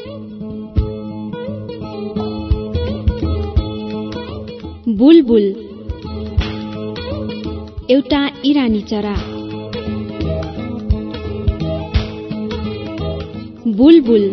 बुलबुल एउटा इरानी चरा। बुलबुल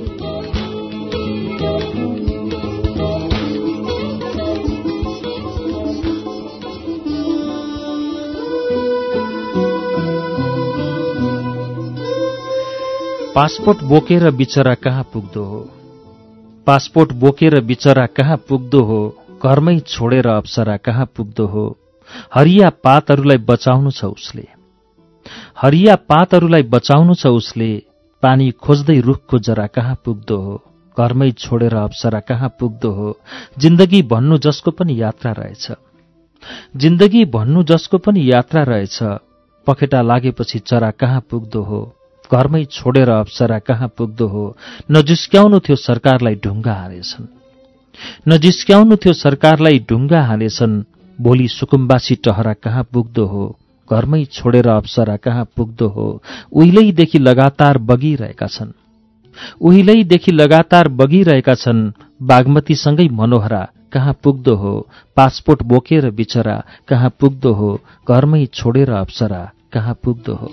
पासपोर्ट बोकेर बिचरा कहाँ पुग्दो हो, पासपोर्ट बोकेर बिचरा कहाँ पुग्दो हो, घरमै छोडेर अप्सरा कहाँ पुग्दो हो। हरिया पातहरूलाई बचाउनु छ उसले, हरिया पातहरूलाई बचाउनु छ उसले, पानी खोज्दै रुखको जरा कहाँ पुग्दो हो, घरमै छोडेर अप्सरा कहाँ पुग्दो हो। जिन्दगी भन्नु जसको पनि यात्रा रहेछ, जिन्दगी भन्नु जसको पनि यात्रा रहेछ, पखेटा लागेपछि चरा कहाँ पुग्दो हो, घरमै छोडेर अप्सरा कहाँ पुग्दो हो। नजिस्क्याउनु थियो सरकारलाई ढुङ्गा हालेछन्, नजिस्क्याउनु थियो सरकारलाई ढुङ्गा हालेछन्, भोलि सुकुम्बासी टहरा कहाँ पुग्दो हो, घरमै छोडेर अप्सरा कहाँ पुग्दो हो। उहिलेदेखि लगातार बगिरहेका छन्, उहिलेदेखि लगातार बगिरहेका छन्, बागमतीसँगै मनोहरा कहाँ पुग्दो हो। पासपोर्ट बोकेर बिचरा कहाँ पुग्दो हो, घरमै छोडेर अप्सरा कहाँ पुग्दो हो।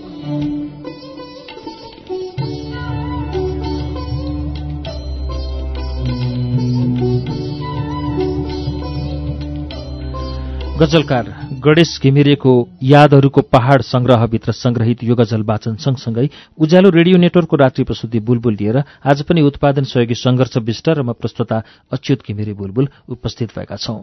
गजलकार गणेश घिमिरेको यादहरूको पहाड संग्रहभित्र संग्रहित यो गजल वाचन सँगसँगै उज्यालो रेडियो नेटवर्कको रात्रि प्रस्तुति बुलबुल लिएर आज पनि उत्पादन सहयोगी संघर्ष विष्ट र म प्रस्तोता अच्युत घिमिरे बुलबुल उपस्थित भएका छौं।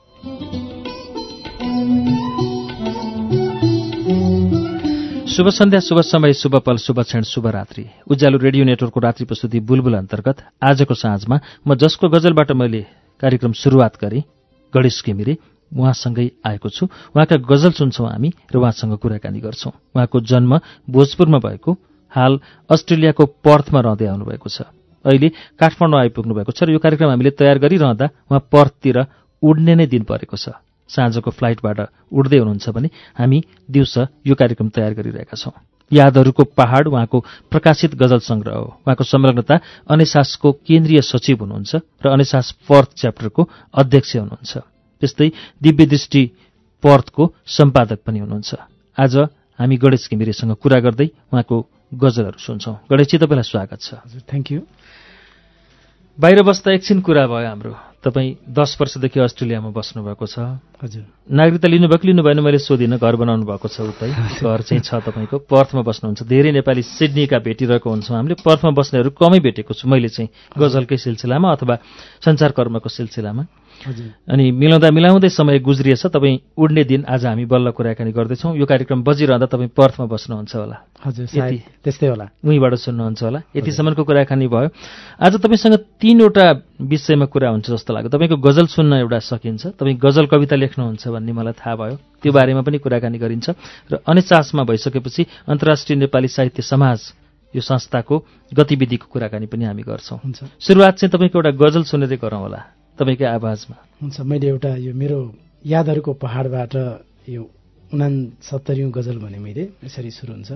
शुभ सन्ध्या, शुभ समय, शुभ पल, शुभ क्षण, शुभ रात्रि। उज्यालो रेडियो नेटवर्कको रात्रि प्रस्तुति बुलबुल अन्तर्गत आजको साँझमा म जसको गजलबाट मैले कार्यक्रम सुरुवात गरेँ, गणेश घिमिरे, उहाँसँगै आएको छु। उहाँका गजल सुन्छौं हामी र उहाँसँग कुराकानी गर्छौं। उहाँको जन्म भोजपुरमा भएको, हाल अस्ट्रेलियाको पर्थमा रहँदै आउनुभएको छ। अहिले काठमाडौँ आइपुग्नु भएको छ र यो कार्यक्रम हामीले तयार गरिरहँदा उहाँ पर्थतिर उड्ने नै दिन परेको छ। साँझको फ्लाइटबाट उड्दै हुनुहुन्छ भने हामी दिउँसो यो कार्यक्रम तयार गरिरहेका छौं। यादहरूको पहाड उहाँको प्रकाशित गजल संग्रह हो। उहाँको संलग्नता अनेसासको केन्द्रीय सचिव हुनुहुन्छ र अनेसास पर्थ च्याप्टरको अध्यक्ष हुनुहुन्छ। त्यस्तै दिव्य दृष्टि पर्थको सम्पादक पनि हुनुहुन्छ। आज हामी गणेश घिमिरेसँग कुरा गर्दै उहाँको गजलहरू सुन्छौं। गणेशजी, तपाईँलाई स्वागत छ। हजुर, थ्याङ्क यू। बाहिर बस्दा एकछिन कुरा भयो हाम्रो। तपाईँ 10 वर्षदेखि अस्ट्रेलियामा बस्नुभएको छ। हजुर, नागरिकता लिनुभयो कि लिनु भएन मैले सोधिनँ। घर बनाउनु भएको छ उतै, घर चाहिँ छ तपाईँको। पर्थमा बस्नुहुन्छ। धेरै नेपाली सिडनीका भेटिरहेको हुन्छौँ हामीले। पर्थमा बस्नेहरू कमै भेटेको छु मैले चाहिँ, गजलकै सिलसिलामा अथवा सञ्चारकर्मको सिलसिलामा। अनि मिलाउँदै समय गुज्रिएछ। तपाईँ उड्ने दिन आज हामी बल्ल कुराकानी गर्दैछौँ। यो कार्यक्रम बजिरहँदा तपाईँ पर्थमा बस्नुहुन्छ होला। हजुर, त्यस्तै होला, उहीँबाट सुन्नुहुन्छ होला। यतिसम्मको कुराकानी भयो। आज तपाईँसँग 3वटा विषयमा कुरा हुन्छ जस्तो लाग्यो। तपाईँको गजल सुन्न एउटा सकिन्छ, तपाईँ गजल कविता लेख्नुहुन्छ भन्ने मलाई थाहा भयो। त्यो बारेमा पनि कुराकानी गरिन्छ र अनेसासमा भइसकेपछि अन्तर्राष्ट्रिय नेपाली साहित्य समाज यो संस्थाको गतिविधिको कुराकानी पनि हामी गर्छौँ। सुरुवात चाहिँ तपाईँको एउटा गजल सुनेरै गरौँ होला, तपाईँकै आवाजमा। हुन्छ, मैले एउटा यो मेरो यादहरूको पहाडबाट यो 69औं गजल भने मैले यसरी सुरु हुन्छ।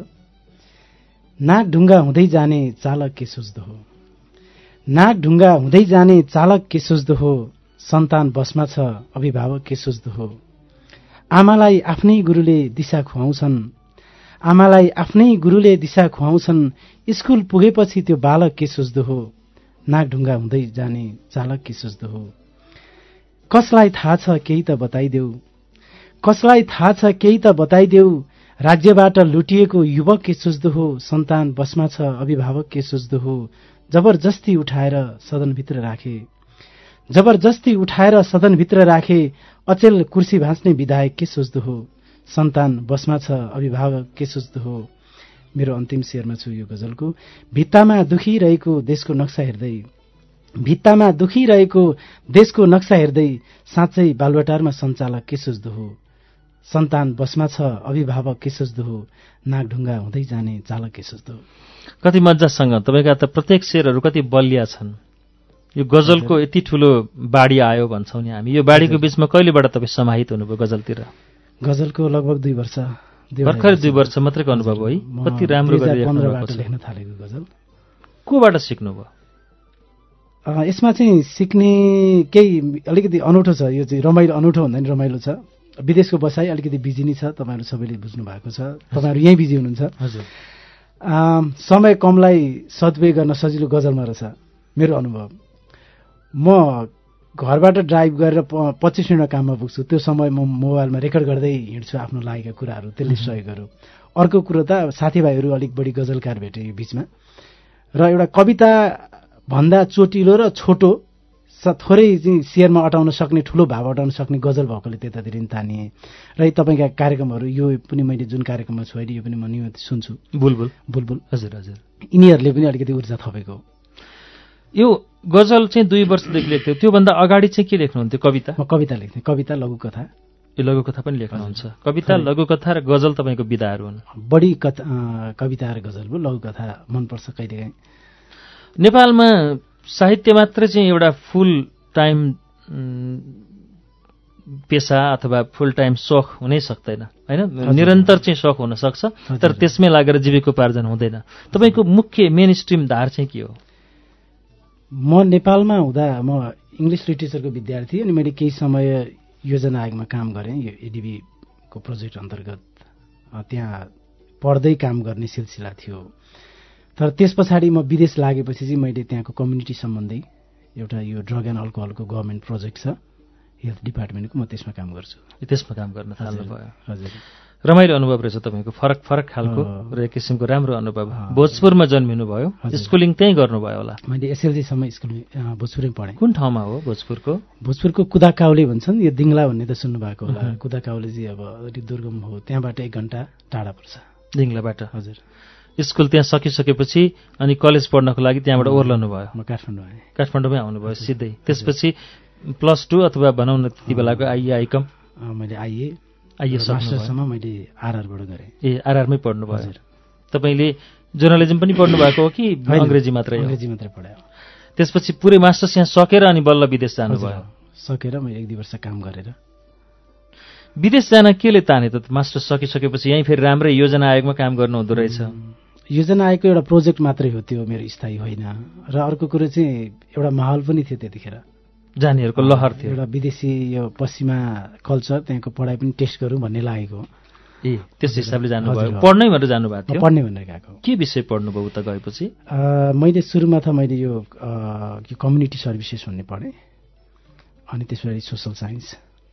नाक ढुङ्गा हुँदै जाने चालक के सोच्दो हो, नाक ढुङ्गा हुँदै जाने चालक के सोच्दो हो, सन्तान बसमा छ अभिभावक के सोच्दो हो। आमालाई आफ्नै गुरुले दिशा खुवाउँछन्, आमालाई आफ्नै गुरुले दिशा खुवाउँछन्, स्कुल पुगेपछि त्यो बालक के सोच्दो हो, नाक ढुङ्गा हुँदै जाने चालक के सोच्दो हो। कसलाई थाहा छ केही त बताइदेऊ, कसलाई थाहा छ केही त बताइदेऊ, राज्यबाट लुटिएको युवक के सोच्दो हो, सन्तान बसमा छ अभिभावक के सोच्दो हो। जबरजस्ती उठाएर सदनभित्र राखे, जबरजस्ती उठाएर सदनभित्र राखे, अचेल कुर्सी भाँच्ने विधायक के सोच्दो हो, सन्तान बसमा छ अभिभावक के सोच्दो हो। मेरो अन्तिम शेरमा छु यो गजलको। भित्तामा दुखिरहेको देशको नक्सा हेर्दै, भित्तामा दुखिरहेको देशको नक्सा हेर्दै, साँच्चै बालुवाटारमा सञ्चालक के सोच्दो हो, सन्तान बसमा छ अभिभावक के सोच्दो हो, नाक ढुङ्गा हुँदै जाने चालक के सोच्दो हो। कति मजासँग तपाईँका त प्रत्येक शेरहरू कति बलिया छन्। यो गजलको यति ठुलो बाढी आयो भन्छौँ नि हामी। यो बाढीको बीचमा कहिलेबाट तपाईँ समाहित हुनुभयो गजलतिर? गजलको लगभग 2 वर्ष, भर्खर 2 वर्ष मात्रैको अनुभव हो है। कति राम्रो गरेर 15बाट लेख्न थालेको गजल। कोबाट सिक्नुभयो? यसमा चाहिँ सिक्ने केही अलिकति अनौठो छ। यो चाहिँ रमाइलो, अनौठो भन्दा नि रमाइलो छ। विदेशको बसाइ अलिकति बिजी नै छ, तपाईँहरू सबैले बुझ्नु भएको छ। तपाईँहरू यहीँ बिजी हुनुहुन्छ। हजुर। समय कमलाई सदुपयोग गर्न सजिलो गजलमा रहेछ मेरो अनुभव। म घरबाट ड्राइभ गरेर 25 मिनटमा काममा पुग्छु। त्यो समय म मोबाइलमा रेकर्ड गर्दै हिँड्छु आफ्नो लागेका कुराहरू, त्यसले सहयोगहरू। अर्को कुरो त साथीभाइहरू अलिक बढी गजलकार भेटे यो बिचमा, र एउटा कविता भन्दा चोटिलो र छोटो थोरै चाहिँ शेयरमा अटाउन सक्ने, ठुलो भाव अटाउन सक्ने गजल भएकोले त्यतातिर नि तानिए। र तपाईँका कार्यक्रमहरू, यो पनि मैले जुन कार्यक्रममा छु अहिले, यो पनि म नियमित सुन्छु। बुलबुल। हजुर हजुर। यिनीहरूले पनि अलिकति ऊर्जा थपेको। यो गजल चाहिँ 2 वर्षदेखि लेख्थ्यो। त्योभन्दा अगाडि चाहिँ के लेख्नुहुन्थ्यो? कविता? म कविता लेख्थेँ, कविता, लघुकथा। यो लघुकथा पनि लेख्नुहुन्छ? कविता, लघुकथा र गजल तपाईँको विधाहरू हुन्? बढी कविता र गजल भयो, लघुकथा मनपर्छ कहिलेकाहीँ। नेपालमा साहित्य मात्रै चाहिँ एउटा फुल टाइम पेसा अथवा फुल टाइम सोख हुनै सक्दैन, होइन? निरन्तर चाहिँ सोख हुन सक्छ, तर त्यसमै लागेर जीविकोपार्जन हुँदैन। तपाईँको मुख्य मेन स्ट्रिम धार चाहिँ के हो? म नेपालमा हुँदा म इङ्ग्लिस लिटरेचरको विद्यार्थी, अनि मैले केही समय योजना आयोगमा काम गरेँ। यो एडिबीको प्रोजेक्ट अन्तर्गत त्यहाँ पढ्दै काम गर्ने सिलसिला थियो। तर त्यस पछाडि म विदेश लागेपछि चाहिँ मैले त्यहाँको कम्युनिटी सम्बन्धी एउटा यो ड्रग एन्ड अल्कोहलको गभर्मेन्ट प्रोजेक्ट छ हेल्थ डिपार्टमेन्टको, म त्यसमा काम गर्छु। त्यसमा काम गर्न थाल्नुभयो? हजुर। रमाइलो अनुभव रहेछ तपाईँको, फरक फरक खालको र एक किसिमको राम्रो अनुभव। भोजपुरमा जन्मिनु भयो, स्कुलिङ त्यहीँ गर्नुभयो होला? मैले एसएलसीसम्म स्कुल भोजपुरै पढेँ। कुन ठाउँमा हो भोजपुरको? भोजपुरको कुदाकाउले भन्छन्, यो दिङ्ला भन्ने त सुन्नुभएको होला। कुदाकाउले चाहिँ अब अलिक दुर्गम हो, त्यहाँबाट 1 घन्टा टाढा पर्छ दिङ्लाबाट। हजुर। स्कुल त्यहाँ सकिसकेपछि अनि कलेज पढ्नको लागि त्यहाँबाट ओर्लनु भयो? म काठमाडौँ आएँ। काठमाडौँमै आउनुभयो सिधै? त्यसपछि +2 अथवा भनौँ न त्यति बेलाको आइएआइकम? मैले आइए मास्टरसम्म मैले आरआरबाट गरेँ। ए, आरआरमै पढ्नुभयो? हजुर। तपाईँले जर्नलिजम पनि पढ्नु भएको हो कि अङ्ग्रेजी मात्रै? अङ्ग्रेजी मात्रै पढायो। त्यसपछि पुरै मास्टर्स यहाँ सकेर अनि बल्ल विदेश जानुभयो? सकेर मैले 1-2 वर्ष काम गरेर। विदेश जान केले ताने त? मास्टर्स सकिसकेपछि यहीँ फेरि राम्रै योजना आयोगमा काम गर्नु हुँदो रहेछ? योजना आयोगको एउटा प्रोजेक्ट मात्रै हो त्यो, मेरो स्थायी होइन। र अर्को कुरो चाहिँ एउटा माहौल पनि थियो त्यतिखेर, जानेहरूको लहर थियो। एउटा विदेशी यो पश्चिमा कल्चर, त्यहाँको पढाइ पनि टेस्ट गरौँ भन्ने लागेको। ए, त्यस हिसाबले जानुभयो? पढ्नै भनेर जानुभएको थियो? पढ्ने भनेर गएको। के विषय पढ्नुभयो उता गएपछि? मैले सुरुमा त मैले यो कम्युनिटी सर्भिसेस भन्ने पढेँ, अनि त्यसपछि सोसल साइन्स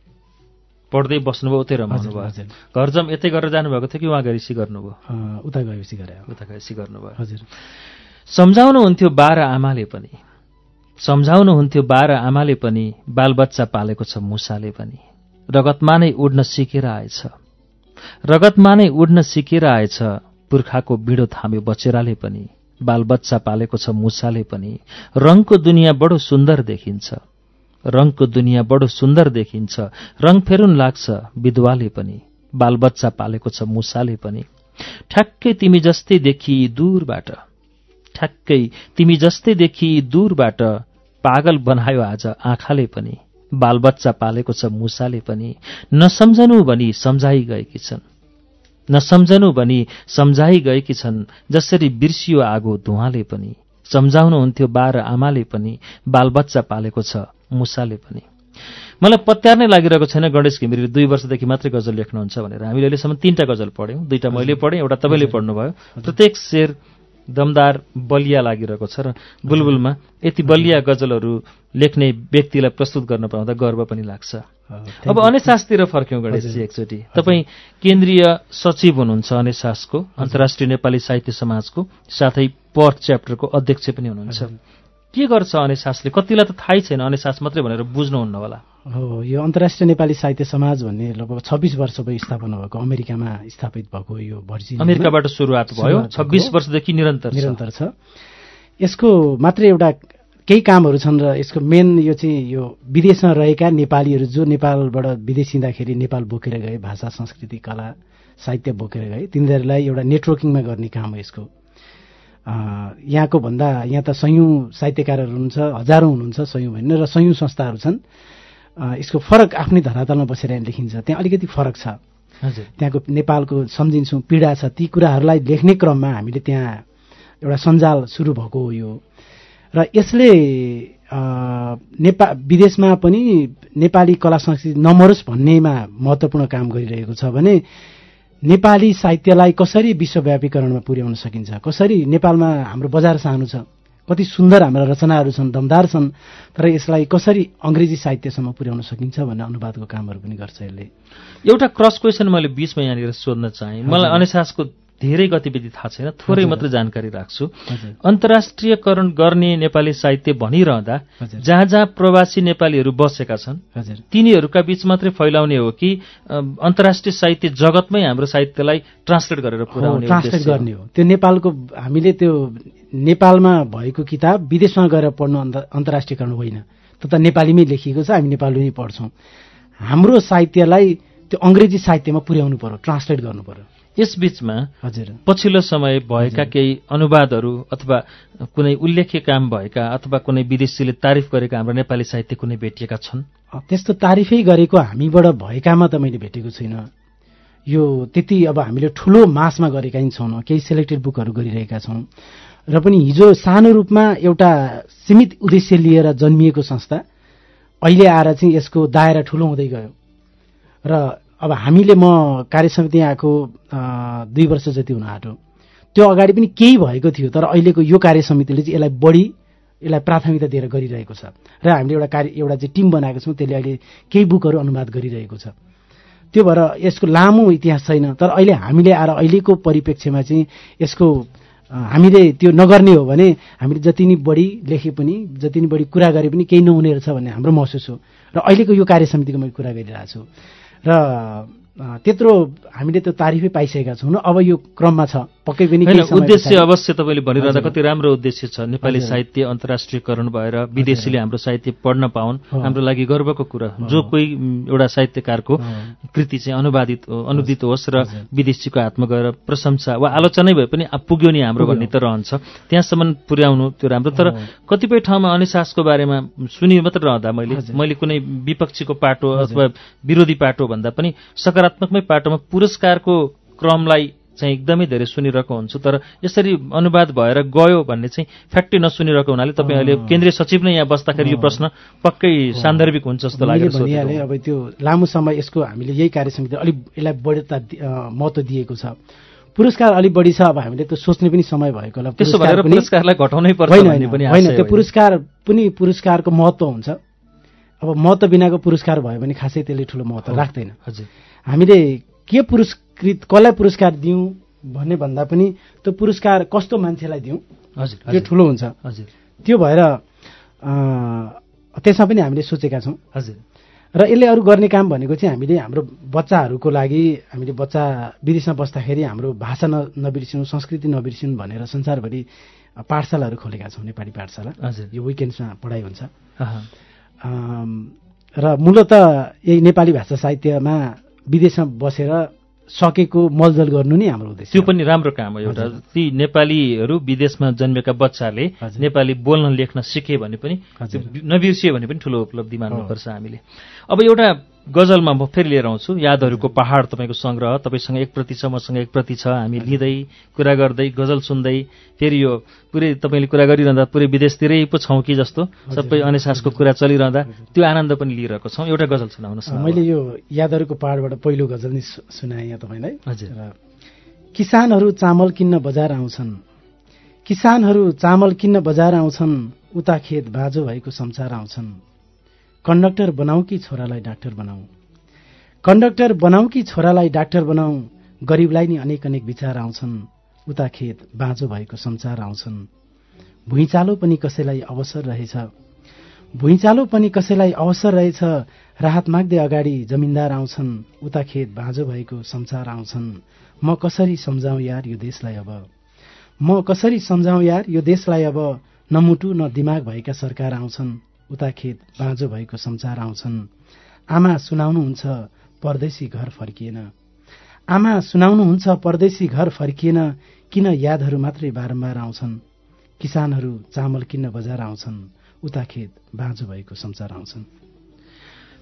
पढ्दै बस्नुभयो, उतै रमाउनु भयो? घर जम यतै गरेर जानुभएको थियो कि उहाँ गएपछि गर्नुभयो? उता गएपछि गरे। उता गएपछि गर्नुभयो? हजुर। सम्झाउनुहुन्थ्यो बाह्र आमाले पनि, सम्झाउनुहुन्थ्यो बाह्र आमाले पनि, बालबच्चा पालेको छ मुसाले पनि। रगतमा नै उड्न सिकेर आएछ, रगतमा नै उड्न सिकेर आएछ, पुर्खाको बिँडो थाम्यो बचेराले पनि, बालबच्चा पालेको छ मुसाले पनि। रङको दुनियाँ बडो सुन्दर देखिन्छ, रङको दुनियाँ बडो सुन्दर देखिन्छ, रङ फेरुन लाग्छ विधवाले पनि, बालबच्चा पालेको छ मुसाले पनि। ठ्याक्कै तिमी जस्तै देखी दूरबाट, ठ्याक्कै तिमी जस्तै देखी दूरबाट, पागल बनायो आज आँखाले पनि, बालबच्चा पालेको छ मुसाले पनि। नसम्झनु भनी सम्झाइ गएकी छन्, नसम्झनु भनी सम्झाइ गएकी छन्, जसरी बिर्सियो आगो धुवाले पनि। सम्झाउनुहुन्थ्यो बाह्र आमाले पनि, बालबच्चा पालेको छ मुसाले पनि। मलाई पत्यार नै लागिरहेको छैन गणेश घिमिरेले 2 वर्षदेखि मात्रै गजल लेख्नुहुन्छ भनेर। हामीले अहिलेसम्म 3टा गजल पढ्यौँ, 2टा मैले पढेँ, एउटा तपाईँले पढ्नुभयो। प्रत्येक शेर दमदार बलिया लागिरहेको छ र बुलबुलमा यति बलिया गजलहरू लेख्ने व्यक्तिलाई प्रस्तुत गर्न पाउँदा गर्व पनि लाग्छ। अब अनेसासतिर फर्क्यौँ गणेशजी एकचोटि। तपाईँ केन्द्रीय सचिव हुनुहुन्छ अनेसासको, अन्तर्राष्ट्रिय नेपाली साहित्य समाजको, साथै पर्थ च्याप्टरको अध्यक्ष पनि हुनुहुन्छ। के गर्छ अनेसासले? कतिलाई त थाहै छैन अनेसास मात्रै भनेर बुझ्नुहुन्न होला। हो, यो अन्तर्राष्ट्रिय नेपाली साहित्य समाज भन्ने लगभग 26 वर्ष भयो स्थापना भएको, अमेरिकामा स्थापित भएको यो भर्जिनिया, अमेरिकाबाट सुरुवात भयो, 26 वर्षदेखि निरन्तर छ। यसको मात्रै एउटा केही कामहरू छन् र यसको मेन यो चाहिँ यो विदेशमा रहेका नेपालीहरू जो नेपालबाट विदेश हिँड्दाखेरि नेपाल बोकेर गए, भाषा संस्कृति कला साहित्य बोकेर गए, तिनीहरूलाई एउटा नेटवर्किङमा गर्ने काम हो यसको। यहाँको भन्दा यहाँ त सयौं साहित्यकारहरू हुनुहुन्छ, हजारौं हुनुहुन्छ, सयौं होइन, र सयौं संस्थाहरू छन्। यसको फरक आफ्नै धरातलमा बसेर लेखिन्छ, त्यहाँ अलिकति फरक छ। त्यहाँको नेपालको सम्झिन्छौँ पीडा छ, ती कुराहरूलाई लेख्ने क्रममा हामीले त्यहाँ एउटा सञ्जाल सुरु भएको हो यो। र यसले विदेशमा पनि नेपाली कला संस्कृति नमरोस् भन्नेमा महत्त्वपूर्ण काम गरिरहेको छ भने नेपाली साहित्यलाई कसरी विश्वव्यापीकरणमा पुर्याउन सकिन्छ, कसरी नेपालमा हाम्रो बजार सानो छ, कति सुन्दर हाम्रा रचनाहरू छन्, दमदार छन्, तर यसलाई कसरी अङ्ग्रेजी साहित्यसम्म पुर्याउन सकिन्छ भन्ने अनुवादको कामहरू पनि गर्छ यसले। एउटा क्रस क्वेसन मैले बीचमा यहाँनिर सोध्न चाहेँ। मलाई अनिसासको धेरै गतिविधि थाहा छैन, थोरै मात्र जानकारी राख्छु। अन्तर्राष्ट्रियकरण गर्ने नेपाली साहित्य भनिरहँदा जहाँ जहाँ प्रवासी नेपालीहरू बसेका छन् तिनीहरूका बीच मात्रै फैलाउने हो कि अन्तर्राष्ट्रिय साहित्य जगतमै हाम्रो साहित्यलाई ट्रान्सलेट गरेर पुर्याउने गर्ने हो? त्यो नेपालको हामीले त्यो नेपालमा भएको किताब विदेशमा गएर पढ्नु अन्तर्राष्ट्रियकरण होइन, त्यो त नेपालीमै लेखिएको छ, हामी नेपालीमै पढ्छौँ। हाम्रो साहित्यलाई त्यो अङ्ग्रेजी साहित्यमा पुर्याउनु पर्यो, ट्रान्सलेट गर्नु पर्यो। यसबीचमा पछिल्लो समय भएका केही अनुवादहरू अथवा कुनै उल्लेख्य काम भएका अथवा कुनै विदेशीले तारिफ गरेका हाम्रो नेपाली साहित्य कुनै भेटिएका छन्? त्यस्तो तारिफै गरेको हामीबाट भएकामा त मैले भेटेको छुइनँ। यो त्यति अब हामीले ठुलो मासमा गरेका नि छौँ, केही सेलेक्टेड बुकहरू गरिरहेका छौँ र पनि हिजो सानो रूपमा एउटा सीमित उद्देश्य लिएर जन्मिएको संस्था अहिले आएर चाहिँ यसको दायरा ठुलो हुँदै गयो र अब हामीले म कार्यसमिति आएको 2 वर्ष जति हुन आँट्यो, त्यो अगाडि पनि केही भएको थियो, तर अहिलेको यो कार्यसमितिले चाहिँ यसलाई प्राथमिकता दिएर गरिरहेको छ र हामीले एउटा चाहिँ टिम बनाएको छौँ, त्यसले अहिले केही बुकहरू अनुवाद गरिरहेको छ। त्यो भएर यसको लामो इतिहास छैन, तर अहिले हामीले आएर अहिलेको परिप्रेक्ष्यमा चाहिँ यसको हामीले त्यो नगर्ने हो भने हामीले जति नै बढी लेखे पनि जति नै बढी कुरा गरे पनि केही नहुने रहेछ भन्ने हाम्रो महसुस हो र अहिलेको यो कार्यसमितिको मैले कुरा गरिरहेको छु र त्यत्रो हामीले त्यो तारिफै पाइसकेका छौँ। अब यो क्रममा छ, पक्कै पनि उद्देश्य अवश्य तपाईँले भनिरहँदा कति राम्रो उद्देश्य छ। नेपाली साहित्य अन्तर्राष्ट्रियकरण भएर विदेशीले हाम्रो साहित्य पढ्न पाउन्, हाम्रो लागि गर्वको कुरा। जो कोही एउटा साहित्यकारको कृति चाहिँ अनुदित होस् र विदेशीको हातमा गएर प्रशंसा वा आलोचनै भए पनि पुग्यो नि हाम्रो भन्ने त रहन्छ, त्यहाँसम्म पुर्याउनु त्यो राम्रो। तर कतिपय ठाउँमा अनिसासको बारेमा सुनि मात्र रहँदा मैले कुनै विपक्षीको पाटो अथवा विरोधी पाटो भन्दा पनि सकारात्मकमै पाटोमा पुरस्कारको क्रमलाई चाहिँ एकदमै धेरै सुनिरहेको हुन्छु, तर यसरी अनुवाद भएर गयो भन्ने चाहिँ फ्याक्टै नसुनिरहेको हुनाले तपाईँ अहिले केन्द्रीय सचिव नै यहाँ बस्दाखेरि यो प्रश्न पक्कै सान्दर्भिक हुन्छ जस्तो लागेको छ। अब त्यो लामो समय यसको हामीले यही कार्यसमिति अलिक यसलाई बढ्ता महत्त्व दिएको छ, पुरस्कार अलिक बढी छ। अब हामीले त सोच्ने पनि समय भएको होला, त्यसो भएर पुरस्कारलाई घटाउनै पर्छ भन्ने पनि होइन। त्यो पुरस्कार पनि पुरस्कारको महत्त्व हुन्छ। अब महत्त्व बिनाको पुरस्कार भयो भने खासै त्यसले ठुलो महत्त्व राख्दैन। हामीले के पुरस्कृत कसलाई पुरस्कार दिउँ भन्ने भन्दा पनि त्यो पुरस्कार कस्तो मान्छेलाई दिउँ त्यो ठुलो हुन्छ। त्यो भएर त्यसमा पनि हामीले सोचेका छौँ। र यसले अरू गर्ने काम भनेको चाहिँ हामीले हाम्रो बच्चाहरूको लागि हामीले बच्चा विदेशमा बस्दाखेरि हाम्रो भाषा नबिर्सिनु, संस्कृति नबिर्सिनु भनेर संसारभरि पाठशालाहरू खोलेका छौँ, नेपाली पाठशाला। यो विकेन्ड्समा पढाइ हुन्छ र मूलत यही नेपाली भाषा साहित्यमा विदेशमा बसेर सकेको मलजल गर्नु नै हाम्रो उद्देश्य। त्यो पनि राम्रो काम हो। एउटा ती नेपालीहरू विदेशमा जन्मेका बच्चाले नेपाली बोल्न लेख्न सिके भने पनि नबिर्सियो भने पनि ठुलो उपलब्धि मान्नुपर्छ हामीले। अब एउटा गजलमा म फेरि लिएर आउँछु, यादहरूको पहाड तपाईँको सङ्ग्रह। तपाईँसँग एक प्रति छ, मसँग एक प्रति छ, हामी लिँदै कुरा गर्दै गजल सुन्दै फेरि यो पुरै तपाईँले कुरा गरिरहँदा पुरै विदेशतिरै पो छौँ कि जस्तो सबै अनिसासको कुरा चलिरहँदा त्यो आनन्द पनि लिइरहेको छौँ। एउटा गजल सुनाउनुहोस्। मैले यो यादहरूको पहाडबाट पहिलो गजल नै सुनाएँ यहाँ तपाईँलाई। हजुर। किसानहरू चामल किन्न बजार आउँछन्, किसानहरू चामल किन्न बजार आउँछन्, उता खेत बाँझो भएको संसार आउँछन्। कन्डक्टर बनाऊ कि छोरालाई डाक्टर बनाऊ, कन्डक्टर बनाऊ कि छोरालाई डाक्टर बनाऊ, गरिबलाई नि अनेक अनेक विचार आउँछन्, उता खेत बाँझो भएको संसार आउँछन्। भुइँचालो पनि कसैलाई अवसर रहेछ, भुइँचालो पनि कसैलाई अवसर रहेछ, राहत माग्दै अगाडि जमिनदार आउँछन्, उता खेत बाँझो भएको संसार आउँछन्। म कसरी सम्झाउँ यार यो देशलाई अब, म कसरी सम्झाउँ यार यो देशलाई अब, न मुटु न दिमाग भएका सरकार आउँछन्, उता खेत बाँझो भएको संसार आउँछन्। आमा सुनाउनुहुन्छ परदेशी घर फर्किएन, आमा सुनाउनुहुन्छ परदेशी घर फर्किएन, किन यादहरू मात्रै बारम्बार आउँछन्। किसानहरू चामल किन्न बजार आउँछन्, उता खेत बाँझो भएको संसार आउँछन्।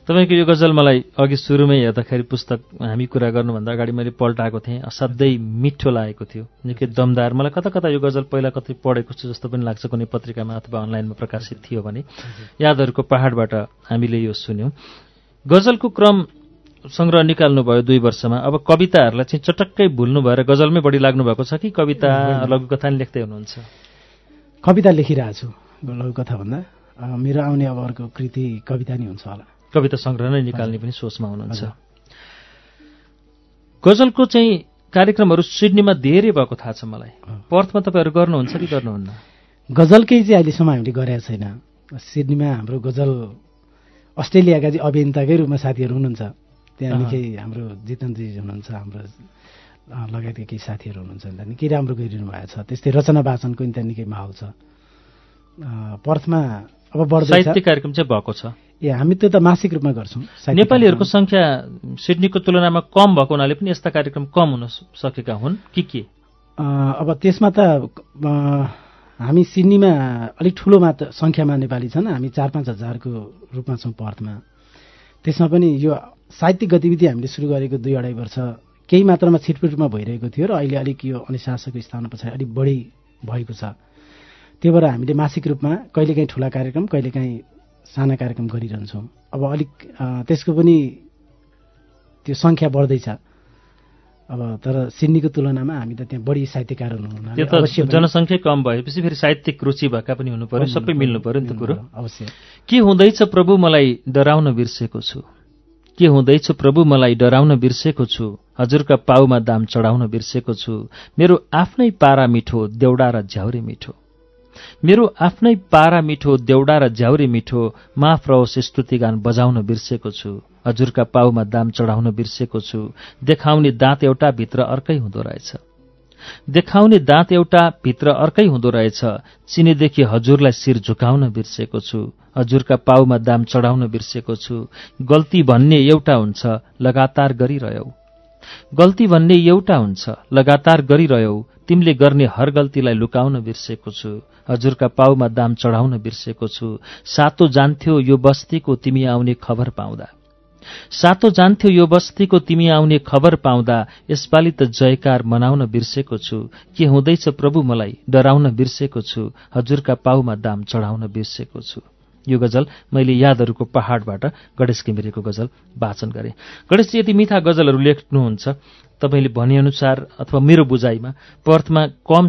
तपाईँको यो गजल मलाई अघि सुरुमै हेर्दाखेरि पुस्तक हामी कुरा गर्नुभन्दा अगाडि मैले पल्टाएको थिएँ, असाध्यै मिठो लागेको थियो, निकै दमदार। मलाई कता कता यो गजल पहिला कतै पढेको छु जस्तो पनि लाग्छ, कुनै पत्रिकामा अथवा अनलाइनमा प्रकाशित थियो भने। यादहरूको पहाडबाट हामीले यो सुन्यौँ। गजलको क्रम सङ्ग्रह निकाल्नुभयो 2 वर्षमा। अब कविताहरूलाई चाहिँ चटक्कै भुल्नु भएर गजलमै बढी लाग्नु भएको छ कि कविता लघुकथा नि लेख्दै हुनुहुन्छ? कविता लेखिरहेको छु, लघुकथाभन्दा मेरो आउने अब अर्को कृति कविता नै हुन्छ होला। कविता सङ्ग्रह नै निकाल्ने पनि सोचमा हुनुहुन्छ। गजलको चाहिँ कार्यक्रमहरू सिडनीमा धेरै भएको थाहा छ मलाई। पर्थमा तपाईँहरू गर्नुहुन्छ कि गर्नुहुन्न? गजलकै चाहिँ अहिलेसम्म हामीले गरेका छैन। सिडनीमा हाम्रो गजल अस्ट्रेलियाका चाहिँ अभियन्ताकै रूपमा साथीहरू हुनुहुन्छ, त्यहाँ निकै हाम्रो जितेन्द्रजी हुनुहुन्छ, हाम्रो लगायतका केही साथीहरू हुनुहुन्छ, त्यहाँ निकै राम्रो गरिरहनु भएको छ। त्यस्तै रचना वाचनको पनि त्यहाँ निकै माहौल छ। पर्थमा अब बढ्दै साहित्य कार्यक्रम चाहिँ भएको छ। हामी त्यो त मासिक रूपमा गर्छौँ। नेपालीहरूको सङ्ख्या सिडनीको तुलनामा कम भएको हुनाले पनि यस्ता कार्यक्रम कम हुन सकेका हुन् के? अब त्यसमा त हामी सिडनीमा अलिक ठुलो सङ्ख्यामा नेपाली छन्। हामी 4-5 हजारको रूपमा छौँ पर्थमा। त्यसमा पनि यो साहित्यिक गतिविधि हामीले सुरु गरेको 2-2.5 वर्ष केही मात्रामा छिटपुट रूपमा भइरहेको थियो र अहिले अलिक यो अनुशासनको स्थान पछाडि अलिक बढी भएको छ। त्यही भएर हामीले मासिक रूपमा कहिलेकाहीँ ठुला कार्यक्रम, कहिलेकाहीँ साना कार्यक्रम गरिरहन्छौँ। अब अलिक त्यसको पनि त्यो सङ्ख्या बढ्दैछ। अब तर सिडनीको तुलनामा हामी त त्यहाँ बढी साहित्यकारहरू हुनुहुन्न। त्यो त जनसङ्ख्या कम भएपछि फेरि साहित्यिक रुचि भएका पनि हुनु पर्यो, सबै मिल्नु पर्यो नि त कुरो। अवश्य। के हुँदैछ प्रभु मलाई डराउन बिर्सेको छु, के हुँदैछ प्रभु मलाई डराउन बिर्सेको छु, हजुरका पाउमा दाम चढाउन बिर्सेको छु, मेरो आफ्नै पारा मिठो देउडा र झ्याउरे मिठो, मेरो आफ्नै पारा मिठो देउडा र झ्याउरे मिठो, माफ रहोस् स्तुतिगान बजाउन बिर्सेको छु, हजुरका पाउमा दाम चढाउन बिर्सेको छु, देखाउने दाँत एउटा भित्र अर्कै हुँदो रहेछ, देखाउने दाँत एउटा भित्र अर्कै हुँदो रहेछ, चिनेदेखि हजुरलाई शिर झुकाउन बिर्सेको छु, हजुरका पाउमा दाम चढाउन बिर्सेको छु, गल्ती भन्ने एउटा हुन्छ लगातार गरिरह्यौ, गल्ती भन्ने एउटा हुन्छ लगातार गरिरह्यौ, तिमीले गर्ने हर गल्तीलाई लुकाउन बिर्सेको छु, हजुरका पाउमा दाम चढाउन बिर्सेको छु, सातो जान्थ्यो यो बस्तीको तिमी आउने खबर पाउँदा, सातो जान्थ्यो यो बस्तीको तिमी आउने खबर पाउँदा, यसपालि त जयकार मनाउन बिर्सेको छु, के हुँदैछ प्रभु मलाई डराउन बिर्सेको छु, हजुरका पाउमा दाम चढाउन बिर्सेको छु। यो गजल मैले यादहरूको पहाडबाट गणेश घिमिरेको गजल वाचन गरेँ। गणेशजी यति मिठा गजलहरू लेख्नुहुन्छ, तपाईँले भनेअनुसार अथवा मेरो बुझाइमा पर्थमा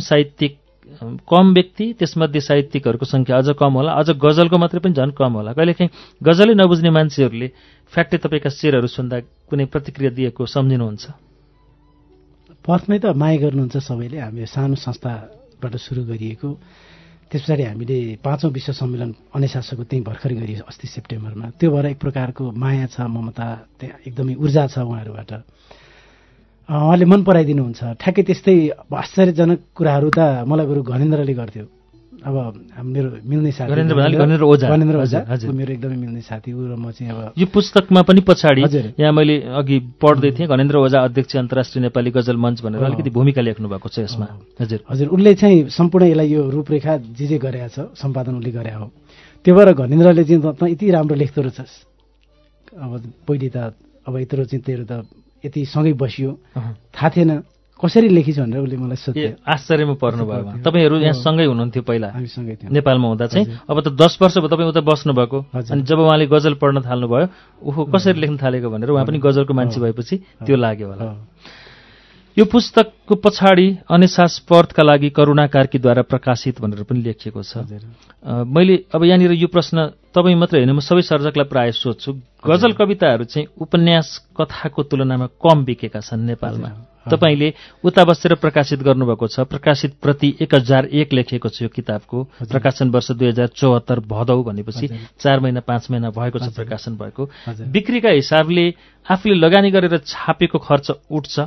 कम व्यक्ति, त्यसमध्ये साहित्यिकहरूको सङ्ख्या अझ कम होला, अझ गजलको मात्रै पनि झन् कम होला। कहिलेकाहीँ गजलै नबुझ्ने मान्छेहरूले फ्याक्टै तपाईँका शेरहरू सुन्दा कुनै प्रतिक्रिया दिएको सम्झिनुहुन्छ? पर्थमै त माया गर्नुहुन्छ सबैले। हामी सानो संस्थाबाट सुरु गरिएको, त्यस पछाडि हामीले 5औं विश्व सम्मेलन अनेसासको त्यहीँ भर्खरै गरियो अस्ति सेप्टेम्बरमा। त्यो भएर एक प्रकारको माया छ, ममता, त्यहाँ एकदमै ऊर्जा छ उहाँहरूबाट। उहाँले मन पराइदिनुहुन्छ। ठ्याक्कै त्यस्तै आश्चर्यजनक कुराहरू त मलाई बरु घनेन्द्रले गर्थ्यो। अब मेरो मिल्ने साथी घनेन्द्र ओझा मेरो एकदमै मिल्ने साथी ऊ र म चाहिँ अब यो पुस्तकमा पनि पछाडि यहाँ मैले अघि पढ्दै थिएँ, घनेन्द्र ओझा अध्यक्ष अन्तर्राष्ट्रिय नेपाली गजल मञ्च भनेर अलिकति भूमिका लेख्नु भएको छ यसमा। हजुर उसले चाहिँ सम्पूर्ण यसलाई यो रूपरेखा जे गरेका छ सम्पादन उसले गरे हो। त्यो भएर घनेन्द्रले चाहिँ त यति राम्रो लेख्दो रहेछस्, अब पहिले त अब यत्रो चाहिँ तेरो त यति सँगै बसियो, थाहा थिएन कसरी लेखिस् भनेर उसले मलाई सोध्यो। आश्चर्यमा पर्नुभयो। तपाईँहरू यहाँ सँगै हुनुहुन्थ्यो पहिला नेपालमा हुँदा चाहिँ, अब त 10 वर्ष भयो तपाईँ उता बस्नुभएको, अनि जब उहाँले गजल पढ्न थाल्नुभयो, ओहो कसरी लेख्न थालेको भनेर उहाँ पनि गजलको मान्छे भएपछि त्यो लाग्यो होला। यो पुस्तकको पछाडि अनेसास पर्थका लागि करुणा कार्कीद्वारा प्रकाशित भनेर पनि लेखिएको छ। मैले अब यहाँनिर यो प्रश्न तपाईँ मात्रै होइन, म सबै सर्जकलाई प्रायः सोध्छु, गजल कविताहरू चाहिँ उपन्यास कथाको तुलनामा कम बिकेका छन् नेपालमा। तपाईँले उता बसेर प्रकाशित गर्नुभएको छ, प्रकाशित प्रति 1001 लेखिएको छ यो किताबको, प्रकाशन वर्ष 2074 भदौ भनेपछि 4 महिना 5 महिना भएको छ प्रकाशन भएको। बिक्रीका हिसाबले आफूले लगानी गरेर छापेको खर्च उठ्छ?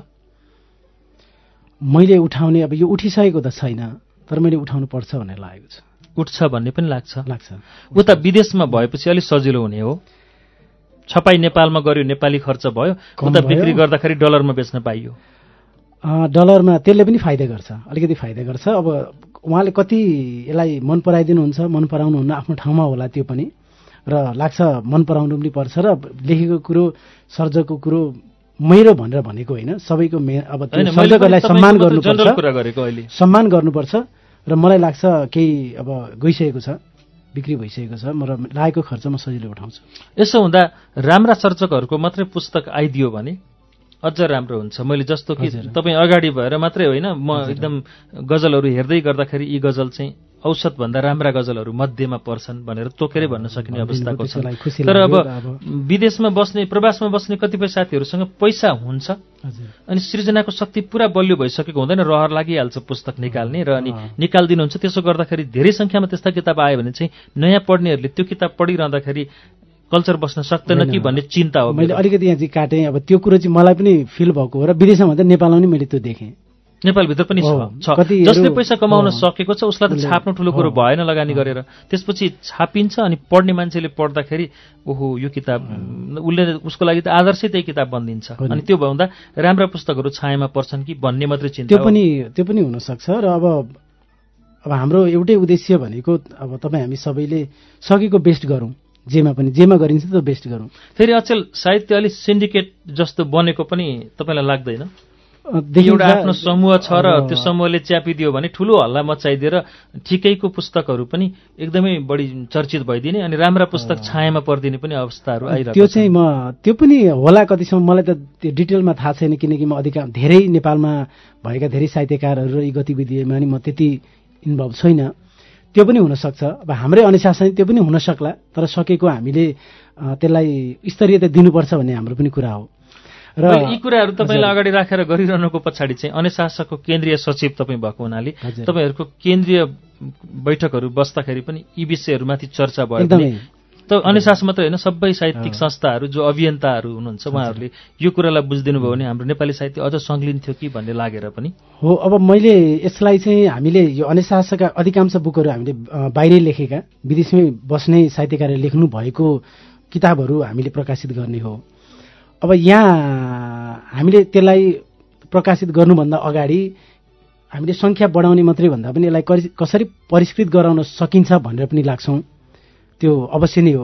मैले उठाउने, अब यो उठिसकेको त छैन, तर मैले उठाउनु पर्छ भन्ने लागेको छ। उठ्छ भन्ने पनि लाग्छ। उता विदेशमा भएपछि अलिक सजिलो हुने हो, छपाई नेपालमा गर्यो नेपाली खर्च भयो, उता बिक्री गर्दाखेरि डलरमा बेच्न पाइयो। डलरमा त्यसले पनि फाइदा गर्छ, अलिकति फाइदा गर्छ। अब उहाँले कति यसलाई मन पराइदिनुहुन्छ मन पराउनुहुन्न आफ्नो ठाउँमा होला त्यो पनि। र लाग्छ मन पराउनु पनि पर्छ र लेखेको कुरो सर्जकको कुरो मेरो भनेर भनेको होइन, सबैको अब सर्जकलाई सम्मान गर्नुपर्छ, सम्मान गर्नुपर्छ र मलाई लाग्छ केही अब गइसकेको छ, बिक्री भइसकेको छ, म लागेको खर्च म सजिलै उठाउँछु। यसो हुँदा राम्रा सर्जकहरूको मात्रै पुस्तक आइदियो भने अझ राम्रो हुन्छ। मैले जस्तो कि तपाईँ अगाडि भएर मात्रै होइन, म एकदम गजलहरू हेर्दै गर्दाखेरि यी गजल चाहिँ औसतभन्दा राम्रा गजलहरू मध्येमा पर्छन् भनेर तोकेरै भन्न सकिने अवस्थाको छ। तर अब विदेशमा बस्ने, प्रवासमा बस्ने कतिपय साथीहरूसँग पैसा हुन्छ अनि सृजनाको शक्ति पुरा बलियो भइसकेको हुँदैन, रहर लागिहाल्छ पुस्तक निकाल्ने र अनि निकालिदिनुहुन्छ। त्यसो गर्दाखेरि धेरै सङ्ख्यामा त्यस्ता किताब आयो भने चाहिँ नयाँ पढ्नेहरूले त्यो किताब पढिरहँदाखेरि कल्चर बस्न सक्दैन कि भन्ने चिन्ता हो। मैले अलिकति यहाँ चाहिँ काटेँ, अब त्यो कुरो चाहिँ मलाई पनि फिल भएको हो र विदेशमा भन्दा नेपालमा पनि मैले त्यो देखेँ। नेपालभित्र पनि छ, जसले पैसा कमाउन सकेको छ उसलाई त छाप्नु ठुलो कुरो भएन लगानी गरेर। त्यसपछि छापिन्छ अनि पढ्ने मान्छेले पढ्दाखेरि ओहो यो किताब उसको लागि त आदर्शै त्यही किताब बनिदिन्छ। अनि त्यो भन्दा राम्रा पुस्तकहरू छायामा पर्छन् कि भन्ने मात्रै चिन्ता। त्यो पनि हुनसक्छ र अब हाम्रो एउटै उद्देश्य भनेको अब तपाईँ हामी सबैले सकेको बेस्ट गरौँ, जेमा गरिन्छ त्यो बेस्ट गरौँ। फेरि अचेल साहित्य अलिक सिन्डिकेट जस्तो बनेको पनि तपाईँलाई लाग्दैन? एउटा आफ्नो समूह छ र त्यो समूहले च्यापिदियो भने ठुलो हल्ला मचाइदिएर ठिकैको पुस्तकहरू पनि एकदमै बढी चर्चित भइदिने अनि राम्रा पुस्तक छायामा पर्दिने पनि अवस्थाहरू आइरहेको छ। त्यो चाहिँ त्यो पनि होला कतिसम्म मलाई त त्यो डिटेलमा थाहा छैन, किनकि म धेरै नेपालमा भएका धेरै साहित्यकारहरू र यी गतिविधिमा नि म त्यति इन्भल्भ छैन। त्यो पनि हुनसक्छ, अब हाम्रै अनुशासन त्यो पनि हुन सक्ला, तर सकेको हामीले त्यसलाई स्तरीयता दिनुपर्छ भन्ने हाम्रो पनि कुरा हो। र यी कुराहरू तपाईँलाई अगाडि राखेर गरिरहनुको पछाडि चाहिँ अनुशासनको केन्द्रीय सचिव तपाईँ भएको हुनाले तपाईँहरूको केन्द्रीय बैठकहरू बस्दाखेरि पनि यी विषयहरूमाथि चर्चा भयो भने त अनुशासन मात्रै होइन, सबै साहित्यिक संस्थाहरू जो अभियन्ताहरू हुनुहुन्छ उहाँहरूले यो कुरालाई बुझिदिनु भयो भने हाम्रो नेपाली साहित्य अझ सङ्ग्लिन्थ्यो कि भन्ने लागेर पनि हो। अब मैले यसलाई चाहिँ हामीले यो अनुशासनका अधिकांश बुकहरू हामीले बाहिरै लेखेका, विदेशमै बस्ने साहित्यकारले लेख्नु भएको किताबहरू हामीले प्रकाशित गर्ने हो। अब यहाँ हामीले त्यसलाई प्रकाशित गर्नुभन्दा अगाडि हामीले सङ्ख्या बढाउने मात्रै भन्दा पनि यसलाई कसरी परिष्कृत गराउन सकिन्छ भनेर पनि लाग्छौँ, त्यो अवश्य नै हो।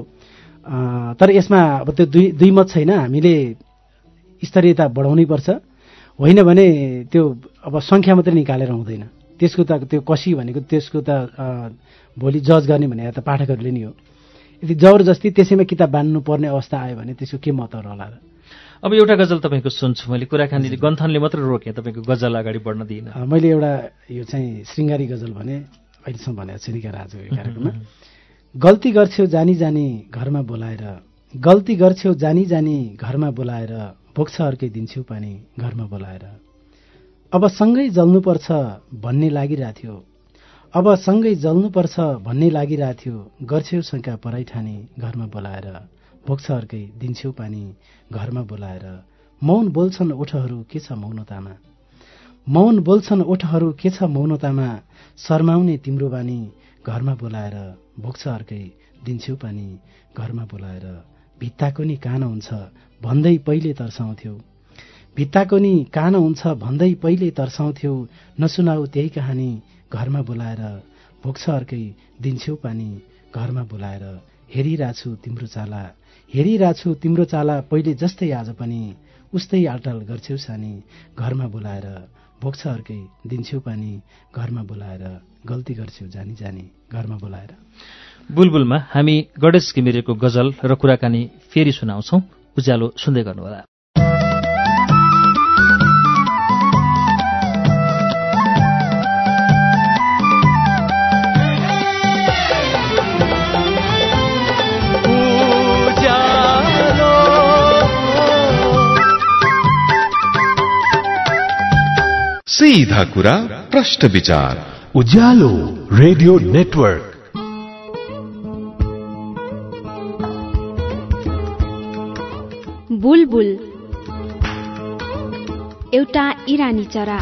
तर यसमा अब त्यो दुई मत छैन, हामीले स्तरीयता बढाउनै पर्छ, होइन भने त्यो अब सङ्ख्या मात्रै निकालेर हुँदैन। त्यसको त त्यो कसी भनेको त्यसको त भोलि जज गर्ने भने त पाठकहरूले नै हो। यदि जबरजस्ती त्यसैमा किताब बाँड्नु पर्ने अवस्था आयो भने त्यसको के मतहरू होला र। अब एउटा गजल तपाईँको सुन्छु मैले, कुराकानी गन्थनले मात्रै रोकेँ, तपाईँको गजल अगाडि बढ्न दिइनँ। मैले एउटा यो चाहिँ श्रृङ्गारी गजल भने अहिलेसम्म भनेको छु नि क्या आजको यो कार्यक्रममा। गल्ती गर्छौ जानी जानी घरमा बोलाएर, गल्ती गर्छौ जानी जानी घरमा बोलाएर, भोग्छ अर्कै दिन्छौ पानी घरमा बोलाएर। अब सँगै जल्नुपर्छ भन्ने लागिरहेको थियो, अब सँगै जल्नुपर्छ भन्ने लागिरहेको थियो, गर्छौ शङ्का पराई ठानी घरमा बोलाएर, भोग्छ अर्कै दिन्छौ पानी घरमा बोलाएर। मौन बोल्छन् ओठहरू के छ मौनतामा, मौन बोल्छन् ओठहरू के छ मौनतामा, शर्माउने तिम्रो बानी घरमा बोलाएर, भोग्छ अर्कै दिन्छौ पानी घरमा बोलाएर। भित्ताको नि कान हुन्छ भन्दै पहिले तर्साउँथ्यौ, भित्ताको नि कान हुन्छ भन्दै पहिले तर्साउँथ्यौ, नसुनाऊ त्यही कहानी घरमा बोलाएर, भोग्छ अर्कै दिन्छौ पानी घरमा बोलाएर। हेरिरहेछु तिम्रो चाला, हेरिरहेछु तिम्रो चाला, पहिले जस्तै आज पनि उस्तै आलटाल गर्छौ सानी घरमा बोलाएर, भोग्छ अर्कै दिन्छौ पानी घरमा बोलाएर, गल्ती गर्छौ जानी जानी घरमा बोलाएर। बुलबुलमा हामी गणेश घिमिरेको गजल र कुराकानी फेरि सुनाउँछौँ, उज्यालो सुन्दै गर्नुहोला। सीधा कुरा प्रश्न विचार, उज्यालो रेडियो नेटवर्क। बुलबुल एउटा इरानी चरा।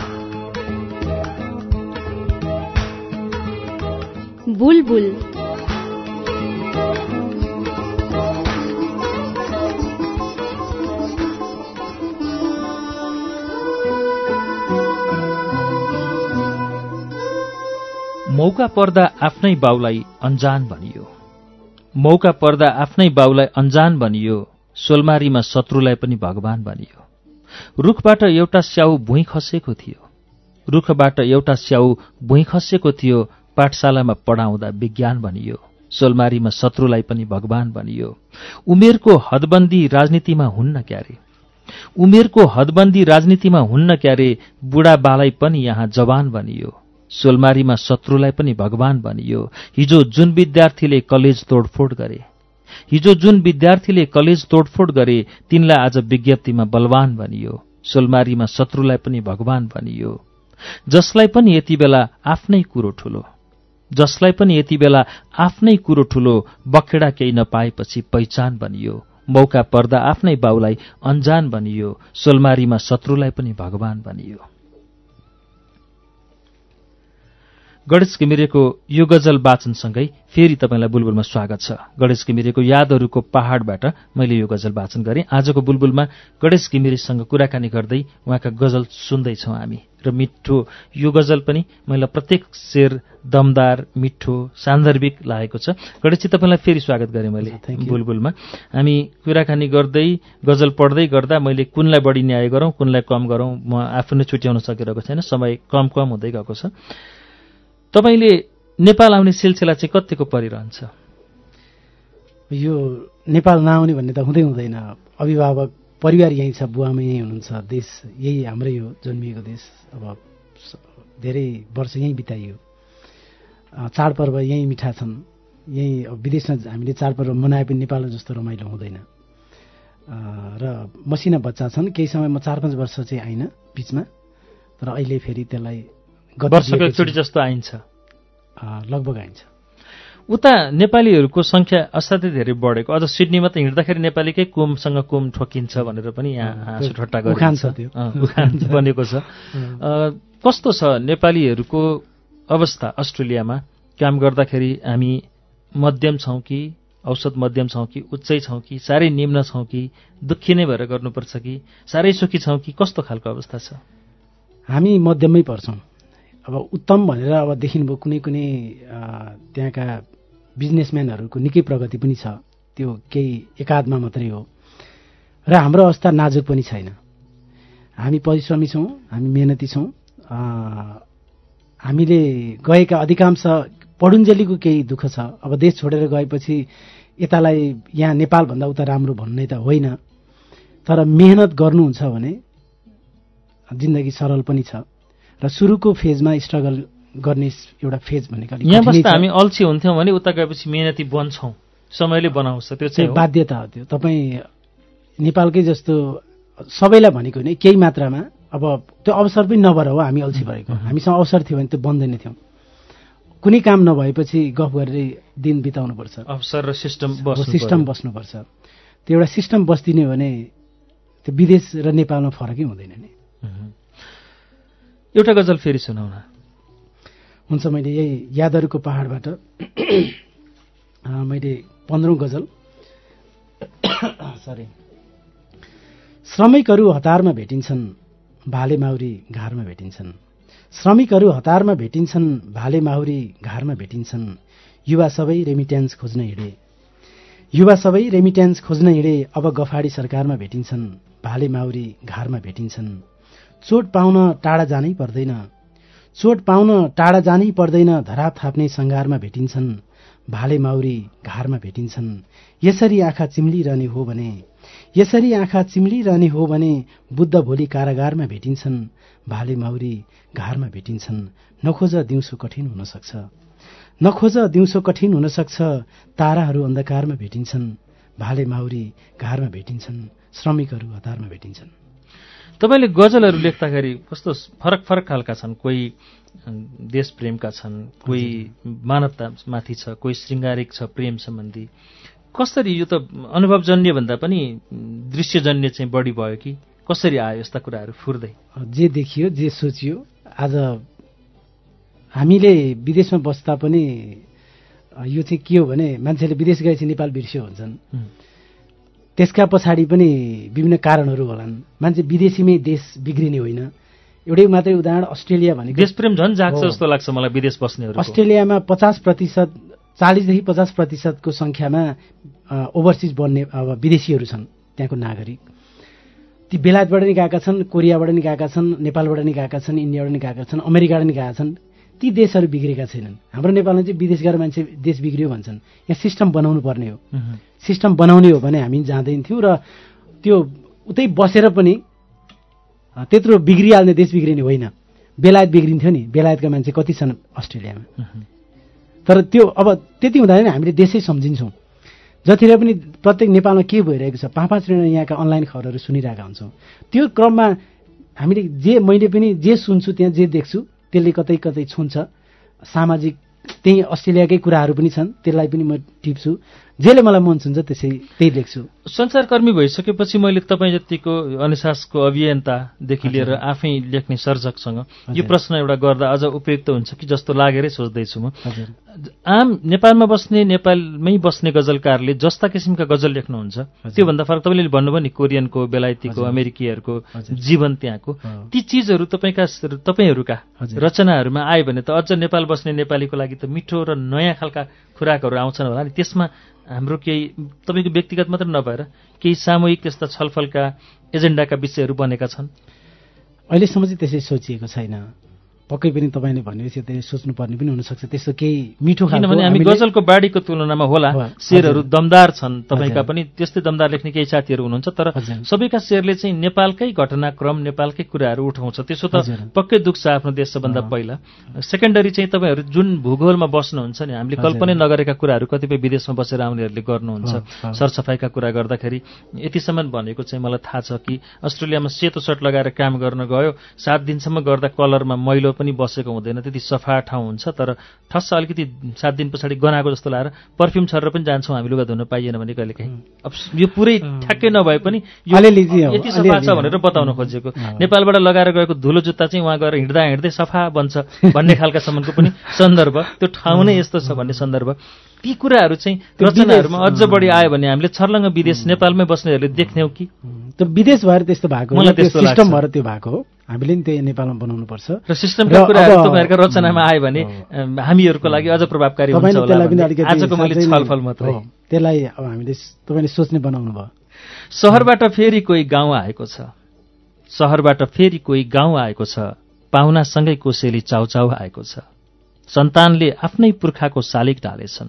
बुलबुल मौका पर्दा आफ्नै बाउलाई अन्जान भनियो, मौका पर्दा आफ्नै बाउलाई अन्जान भनियो, सोलमारीमा शत्रुलाई पनि भगवान भनियो। रुखबाट एउटा स्याउ भुइँ खसेको थियो, रुखबाट एउटा स्याउ भुइँ खसेको थियो, पाठशालामा पढाउँदा विज्ञान भनियो, सोलमारीमा शत्रुलाई पनि भगवान भनियो। उमेरको हदबन्दी राजनीतिमा हुन्न क्यारे, उमेरको हदबन्दी राजनीतिमा हुन्न क्यारे, बुढाबालाई पनि यहाँ जवान भनियो, सोलमारीमा शत्रुलाई पनि भगवान भनियो। हिजो जुन विद्यार्थीले कलेज तोडफोड गरे, हिजो जुन विद्यार्थीले कलेज तोडफोड गरे, तिनलाई आज विज्ञप्तिमा बलवान भनियो, सोलमारीमा शत्रुलाई पनि भगवान भनियो। जसलाई पनि यति बेला आफ्नै कुरो ठुलो, जसलाई पनि यति बेला आफ्नै कुरो ठुलो, बखेडा केही नपाएपछि पहिचान भनियो, मौका पर्दा आफ्नै बाउलाई अन्जान भनियो, सोलमारीमा शत्रुलाई पनि भगवान भनियो। गणेश घिमिरेको यो गजल वाचनसँगै फेरि तपाईँलाई बुलबुलमा स्वागत छ। गणेश घिमिरेको यादहरूको पहाडबाट मैले यो गजल वाचन गरेँ। आजको बुलबुलमा गणेश घिमिरेसँग कुराकानी गर्दै उहाँका गजल सुन्दैछौँ हामी, र मिठो यो गजल पनि मलाई प्रत्येक शेर दमदार, मिठो, सान्दर्भिक लागेको छ। गणेशजी, तपाईँलाई फेरि स्वागत गरेँ मैले बुलबुलमा। हामी कुराकानी गर्दै गजल पढ्दै गर्दा मैले कुनलाई बढी न्याय गरौँ, कुनलाई कम गरौँ, म आफू नै छुट्याउन सकिरहेको छैन, समय कम हुँदै गएको छ। तपाईँले नेपाल आउने सिलसिला चाहिँ कतिको परिरहन्छ? यो नेपाल नआउने भन्ने त हुँदैन। अभिभावक परिवार यहीँ छ, बुवामा यहीँ हुनुहुन्छ, देश यही हाम्रै हो, जन्मिएको देश। अब धेरै वर्ष यहीँ बिताइयो, चाडपर्व यहीँ मिठा छन्, यहीँ विदेशमा हामीले चाडपर्व मनाए पनि नेपालमा जस्तो रमाइलो हुँदैन। र मसिना बच्चा छन्, केही समय म 4-5 वर्ष चाहिँ आइन बिचमा, तर अहिले फेरि त्यसलाई वर्षको एकचोटि जस्तो आइन्छ, लगभग आइन्छ। उता नेपालीहरूको संख्या असाध्यै धेरै बढेको, अझ सिडनीमा त हिँड्दाखेरि नेपालीकै कुमसँग कुम ठोकिन्छ भनेर पनि यहाँ हाँसो ठट्टा गरिन्छ, उखान बनेको छ। कस्तो छ नेपालीहरूको अवस्था अस्ट्रेलियामा काम गर्दाखेरि? हामी मध्यम छौँ कि, औसत मध्यम छौँ कि, उच्चै छौँ कि, साह्रै निम्न छौँ कि, दुःखी नै भएर गर्नुपर्छ कि, साह्रै सुखी छौँ कि, कस्तो खालको अवस्था छ? हामी मध्यममै पर्छौँ। अब उत्तम भनेर अब देखिनुभयो कुनै त्यहाँका बिजनेसम्यानहरूको निकै प्रगति पनि छ, त्यो केही एकाधमा मात्रै हो, र हाम्रो अवस्था नाजुक पनि छैन। हामी परिश्रमी छौँ, हामी मेहनती छौँ। हामीले गएका अधिकांश पढुन्जेलीको केही दुःख छ। अब देश छोडेर गएपछि यतालाई यहाँ नेपालभन्दा उता राम्रो भन्ने त होइन, तर मेहनत गर्नुहुन्छ भने जिन्दगी सरल पनि छ। र सुरुको फेजमा स्ट्रगल गर्ने एउटा फेज भनेको यहाँ बस्दा हामी अल्छी हुन्थ्यौँ भने उता गएपछि मेहनती बन्छौँ, समयले बनाउँछ, त्यो चाहिँ बाध्यता हो। त्यो तपाईँ नेपालकै जस्तो सबैलाई भनेको होइन, केही मात्रामा अब त्यो अवसर पनि नभएर हो हामी अल्छी भएको। हामीसँग अवसर थियो भने त्यो बन्दैन थियौँ। कुनै काम नभएपछि गफ गरेर दिन बिताउनुपर्छ, अवसर र सिस्टम बस्नुपर्छ। त्यो एउटा सिस्टम बस्दिने भने त्यो विदेश र नेपालमा फरकै हुँदैन नि। एउटा गजल फेरि सुनाउन। हुन्छ, मैले यही यादहरूको पहाडबाट मैले 15औं गजल। श्रमिकहरू हतारमा भेटिन्छन्, भाले माउरी घारमा भेटिन्छन्। श्रमिकहरू हतारमा भेटिन्छन्, भाले माउरी घारमा भेटिन्छन्। युवा सबै रेमिट्यान्स खोज्न हिँडे, युवा सबै रेमिट्यान्स खोज्न हिँडे। अब गफाडी सरकारमा भेटिन्छन्, भाले माउरी घारमा भेटिन्छन्। चोट पाउन टाढा जानै पर्दैन, चोट पाउन टाढा जानै पर्दैन। धराप थाप्ने सङ्घारमा भेटिन्छन्, भाले माउरी घारमा भेटिन्छन्। यसरी आँखा चिम्लिरहने हो भने, यसरी आँखा चिम्लिरहने हो भने बुद्ध भोलि कारागारमा भेटिन्छन्, भाले माउरी घारमा भेटिन्छन्। नखोज दिउँसो कठिन हुन सक्छ, नखोज दिउँसो कठिन हुन सक्छ। ताराहरू अन्धकारमा भेटिन्छन्, भाले माउरी घारमा भेटिन्छन्। श्रमिकहरू हतारमा भेटिन्छन्। तपाईँले गजलहरू लेख्दाखेरि कस्तो फरक फरक खालका छन्? कोही देश प्रेमका छन्, कोही मानवतामाथि छ, कोही श्रृङ्गारिक छ, प्रेम सम्बन्धी। कसरी यो त अनुभवजन्य भन्दा पनि दृश्यजन्य चाहिँ बढी भयो कि कसरी आयो यस्ता कुराहरू फुर्दै? जे देखियो, जे सोचियो। आज हामीले विदेशमा बस्दा पनि यो चाहिँ के हो भने मान्छेले विदेश गएपछि नेपाल बिर्स्यो भन्छन्। त्यसका पछाडि पनि विभिन्न कारणहरू होलान्। मान्छे विदेशीमै देश बिग्रिने होइन। एउटै मात्रै उदाहरण अस्ट्रेलिया भनेको देशप्रेम झन् जाग्छ जस्तो लाग्छ मलाई विदेश बस्नेहरू। अस्ट्रेलियामा 50% 40 देखि 50% संख्यामा ओभरसिज बन्ने अब विदेशीहरू छन् त्यहाँको नागरिक। ती बेलायतबाट नि गएका छन्, कोरियाबाट नि गएका छन्, नेपालबाट नि गएका छन्, इन्डियाबाट नि गएका छन्, अमेरिकाबाट नि गएका छन्। ती देशहरू बिग्रेका छैनन्। हाम्रो नेपालमा चाहिँ विदेश गएर मान्छे देश बिग्रियो भन्छन्। यहाँ सिस्टम बनाउनु पर्ने हो। सिस्टम बनाउने हो भने हामी जाँदैनथ्यौँ र त्यो उतै बसेर पनि त्यत्रो बिग्रिहाल्ने देश बिग्रिने होइन। बेलायत बिग्रिन्थ्यो नि, बेलायतका मान्छे कति छन् अस्ट्रेलियामा। तर त्यो अब त्यति हुँदैन हामीले देशै सम्झिन्छौँ। जतिखेर पनि प्रत्येक नेपालमा के भइरहेको छ 5-5 मिनट यहाँका अनलाइन खबरहरू सुनिरहेका हुन्छौँ। त्यो क्रममा हामीले मैले पनि जे सुन्छु त्यहाँ जे देख्छु त्यसले कतै कतै छुन्छ। सामाजिक त्यही अस्ट्रेलियाकै कुराहरू पनि छन्, त्यसलाई पनि म टिप्छु। जेले मलाई मन छुन्छ त्यही लेख्छु। सञ्चारकर्मी भइसकेपछि मैले तपाईँ जतिको अनुशासनको अभियन्तादेखि लिएर आफै लेख्ने सर्जकसँग यो प्रश्न एउटा गर्दा अझ उपयुक्त हुन्छ कि जस्तो लागेरै सोच्दैछु म। आम नेपालमा बस्ने नेपालमै बस्ने गजलकारले जस्ता किसिमका गजल लेख्नुहुन्छ त्योभन्दा फरक तपाईँले भन्नुभयो नि कोरियनको, बेलायतीको, अमेरिकीहरूको जीवन त्यहाँको, ती चिजहरू तपाईँहरूका रचनाहरूमा आयो भने त अझ नेपाल बस्ने नेपालीको लागि त मिठो र नयाँ खालका खुराकहरू आउँछन् होला नि। त्यसमा हाम्रो केही तपाईँको व्यक्तिगत मात्र नभएर केही सामूहिक त्यस्ता छलफलका एजेन्डाका विषयहरू बनेका छन्? अहिलेसम्म चाहिँ त्यसै सोचिएको छैन। पक्कै पनि तपाईँले भनेपछि त्यसले सोच्नुपर्ने पनि हुनसक्छ त्यस्तो केही मिठो खालको। किनभने हामी गजलको बाढीको तुलनामा होला शेरहरू दमदार छन्, तपाईँका पनि त्यस्तै दमदार लेख्ने केही साथीहरू हुनुहुन्छ, तर सबैका शेरले चाहिँ नेपालकै घटनाक्रम नेपालकै कुराहरू उठाउँछ। त्यसो त पक्कै दुख्छ आफ्नो देश सबभन्दा पहिला। सेकेन्डरी चाहिँ तपाईँहरू जुन भूगोलमा बस्नुहुन्छ नि, हामीले कल्पनै नगरेका कुराहरू कतिपय विदेशमा बसेर आउनेहरूले गर्नुहुन्छ। सरसफाइका कुरा गर्दाखेरि यतिसम्म भनेको चाहिँ मलाई थाहा छ कि अस्ट्रेलियामा सेतो सर्ट लगाएर काम गर्न गयो, 7 दिनसम्म गर्दा कलरमा मैलो पनि बसेको हुँदैन, त्यति सफा ठाउँ हुन्छ। तर ठस्स अलिकति 7 दिन पछाडि गनाएको जस्तो लागेर पर्फ्युम छरेर पनि जान्छौँ हामी, लुगा धुन पाइएन भने कहिलेकाहीँ। अब यो पुरै ठ्याक्कै नभए पनि यति सफा छ भनेर बताउन खोजेको। नेपालबाट लगाएर गएको धुलो जुत्ता चाहिँ उहाँ गएर हिँड्दा हिँड्दै सफा बन्छ भन्ने खालकासम्मको पनि सन्दर्भ, त्यो ठाउँ नै यस्तो छ भन्ने सन्दर्भ, ती कुराहरू चाहिँ रचनाहरूमा अझ बढी आयो भने हामीले छर्लङ्ग विदेश नेपालमै बस्नेहरूले देख्थ्यौँ कि त्यो विदेश भएर त्यस्तो भएको हो, सिस्टम भएर त्यो भएको हो। हामीले नि त्यही नेपालमा बनाउनु पर्छ र सिस्टमका कुराहरू तपाईँहरूका रचनामा आयो भने हामीहरूको लागि अझ प्रभावकारी हुन्छ होला। आजको मैले छलफल मात्रै त्यसलाई अब हामीले तपाईँले सोच्ने बनाउनु भयो। सहरबाट फेरि कोही गाउँ आएको छ, सहरबाट फेरि कोही गाउँ आएको छ, पाहुनासँगै कोसेली चाउचाउ आएको छ। सन्तानले आफ्नै पुर्खाको शालिग ढालेछन्,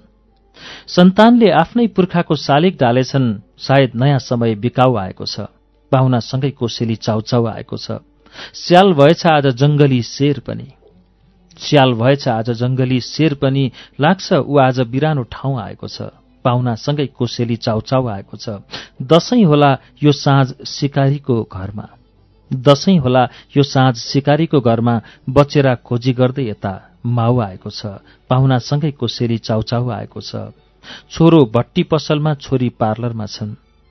सन्तानले आफ्नै पुर्खाको शालिग ढालेछन्, सायद नयाँ समय बिकाउ आएको छ, पाहुनासँगै कोसेली चाउचाउ आएको छ। स्याल भएछ आज जंगली शेर पनि, स्याल भएछ आज जंगली शेर पनि, लाग्छ ऊ आज बिरानो ठाउँ आएको छ, पाहुनासँगै कोसेली चाउचाउ आएको छ। दशैं होला यो साँझ शिकारीको घरमा, दशैं होला यो साँझ शिकारीको घरमा, बचेरा खोजी गर्दै यता माउ आएको छ, पाहुनासँगै कोसेली चाउचाउ आएको छ। छोरो भट्टी पसलमा छोरी पार्लरमा छन्,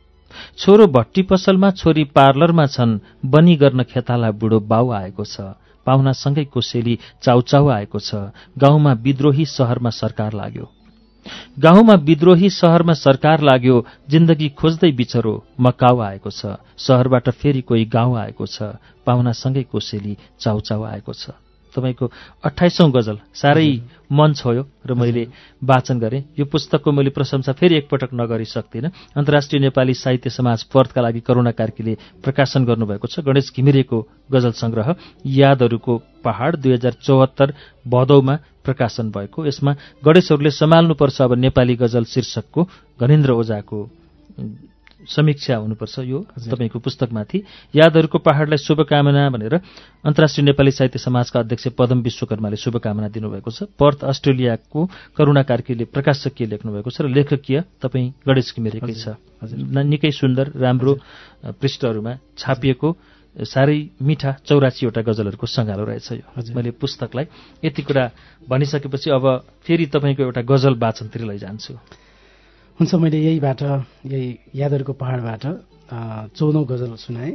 छोरो भट्टी पसलमा छोरी पार्लरमा छन्, बनी गर्न खेताला बुढो बाउ आएको छ, पाहुनासँगै कोसेली चाउचाउ आएको छ। गाउँमा विद्रोही शहरमा सरकार लाग्यो, गाउँमा विद्रोही शहरमा सरकार लाग्यो, जिन्दगी खोज्दै बिचरो मकाउ आएको छ, शहरबाट फेरि कोही गाउँ आएको छ, पाहुनासँगै कोसेली चाउचाउ आएको छ। तपाईँको 28औं गजल साह्रै मन छोयो र मैले वाचन गरेँ। यो पुस्तकको मैले प्रशंसा फेरि एकपटक नगरी सक्दिनँ। अन्तर्राष्ट्रिय नेपाली साहित्य समाज पर्थका लागि करुणा कार्कीले प्रकाशन गर्नुभएको छ गणेश घिमिरेको गजल संग्रह यादहरूको पहाड 2074 भदौमा प्रकाशन भएको। यसमा गणेशहरूले सम्हाल्नुपर्छ अब नेपाली गजल शीर्षकको गणेन्द्र ओझाको समीक्षा हुनुपर्छ यो तपाईँको पुस्तकमाथि। यादहरूको पहाडलाई शुभकामना भनेर अन्तर्राष्ट्रिय नेपाली साहित्य समाजका अध्यक्ष पदम विश्वकर्माले शुभकामना दिनुभएको छ। पर्थ अस्ट्रेलियाको करुणा कार्कीले प्रकाशकीय लेख्नुभएको छ र लेखकीय तपाईँ गणेश घिमिरेकै छ। निकै सुन्दर राम्रो पृष्ठहरूमा छापिएको साह्रै मिठा 84वटा गजलहरूको सङ्गालो रहेछ यो। मैले पुस्तकलाई यति कुरा भनिसकेपछि अब फेरि तपाईँको एउटा गजल वाचनतिर लैजान्छु। हुन्छ, मैले यही यादहरूको पहाडबाट 14औं गजल सुनाएँ।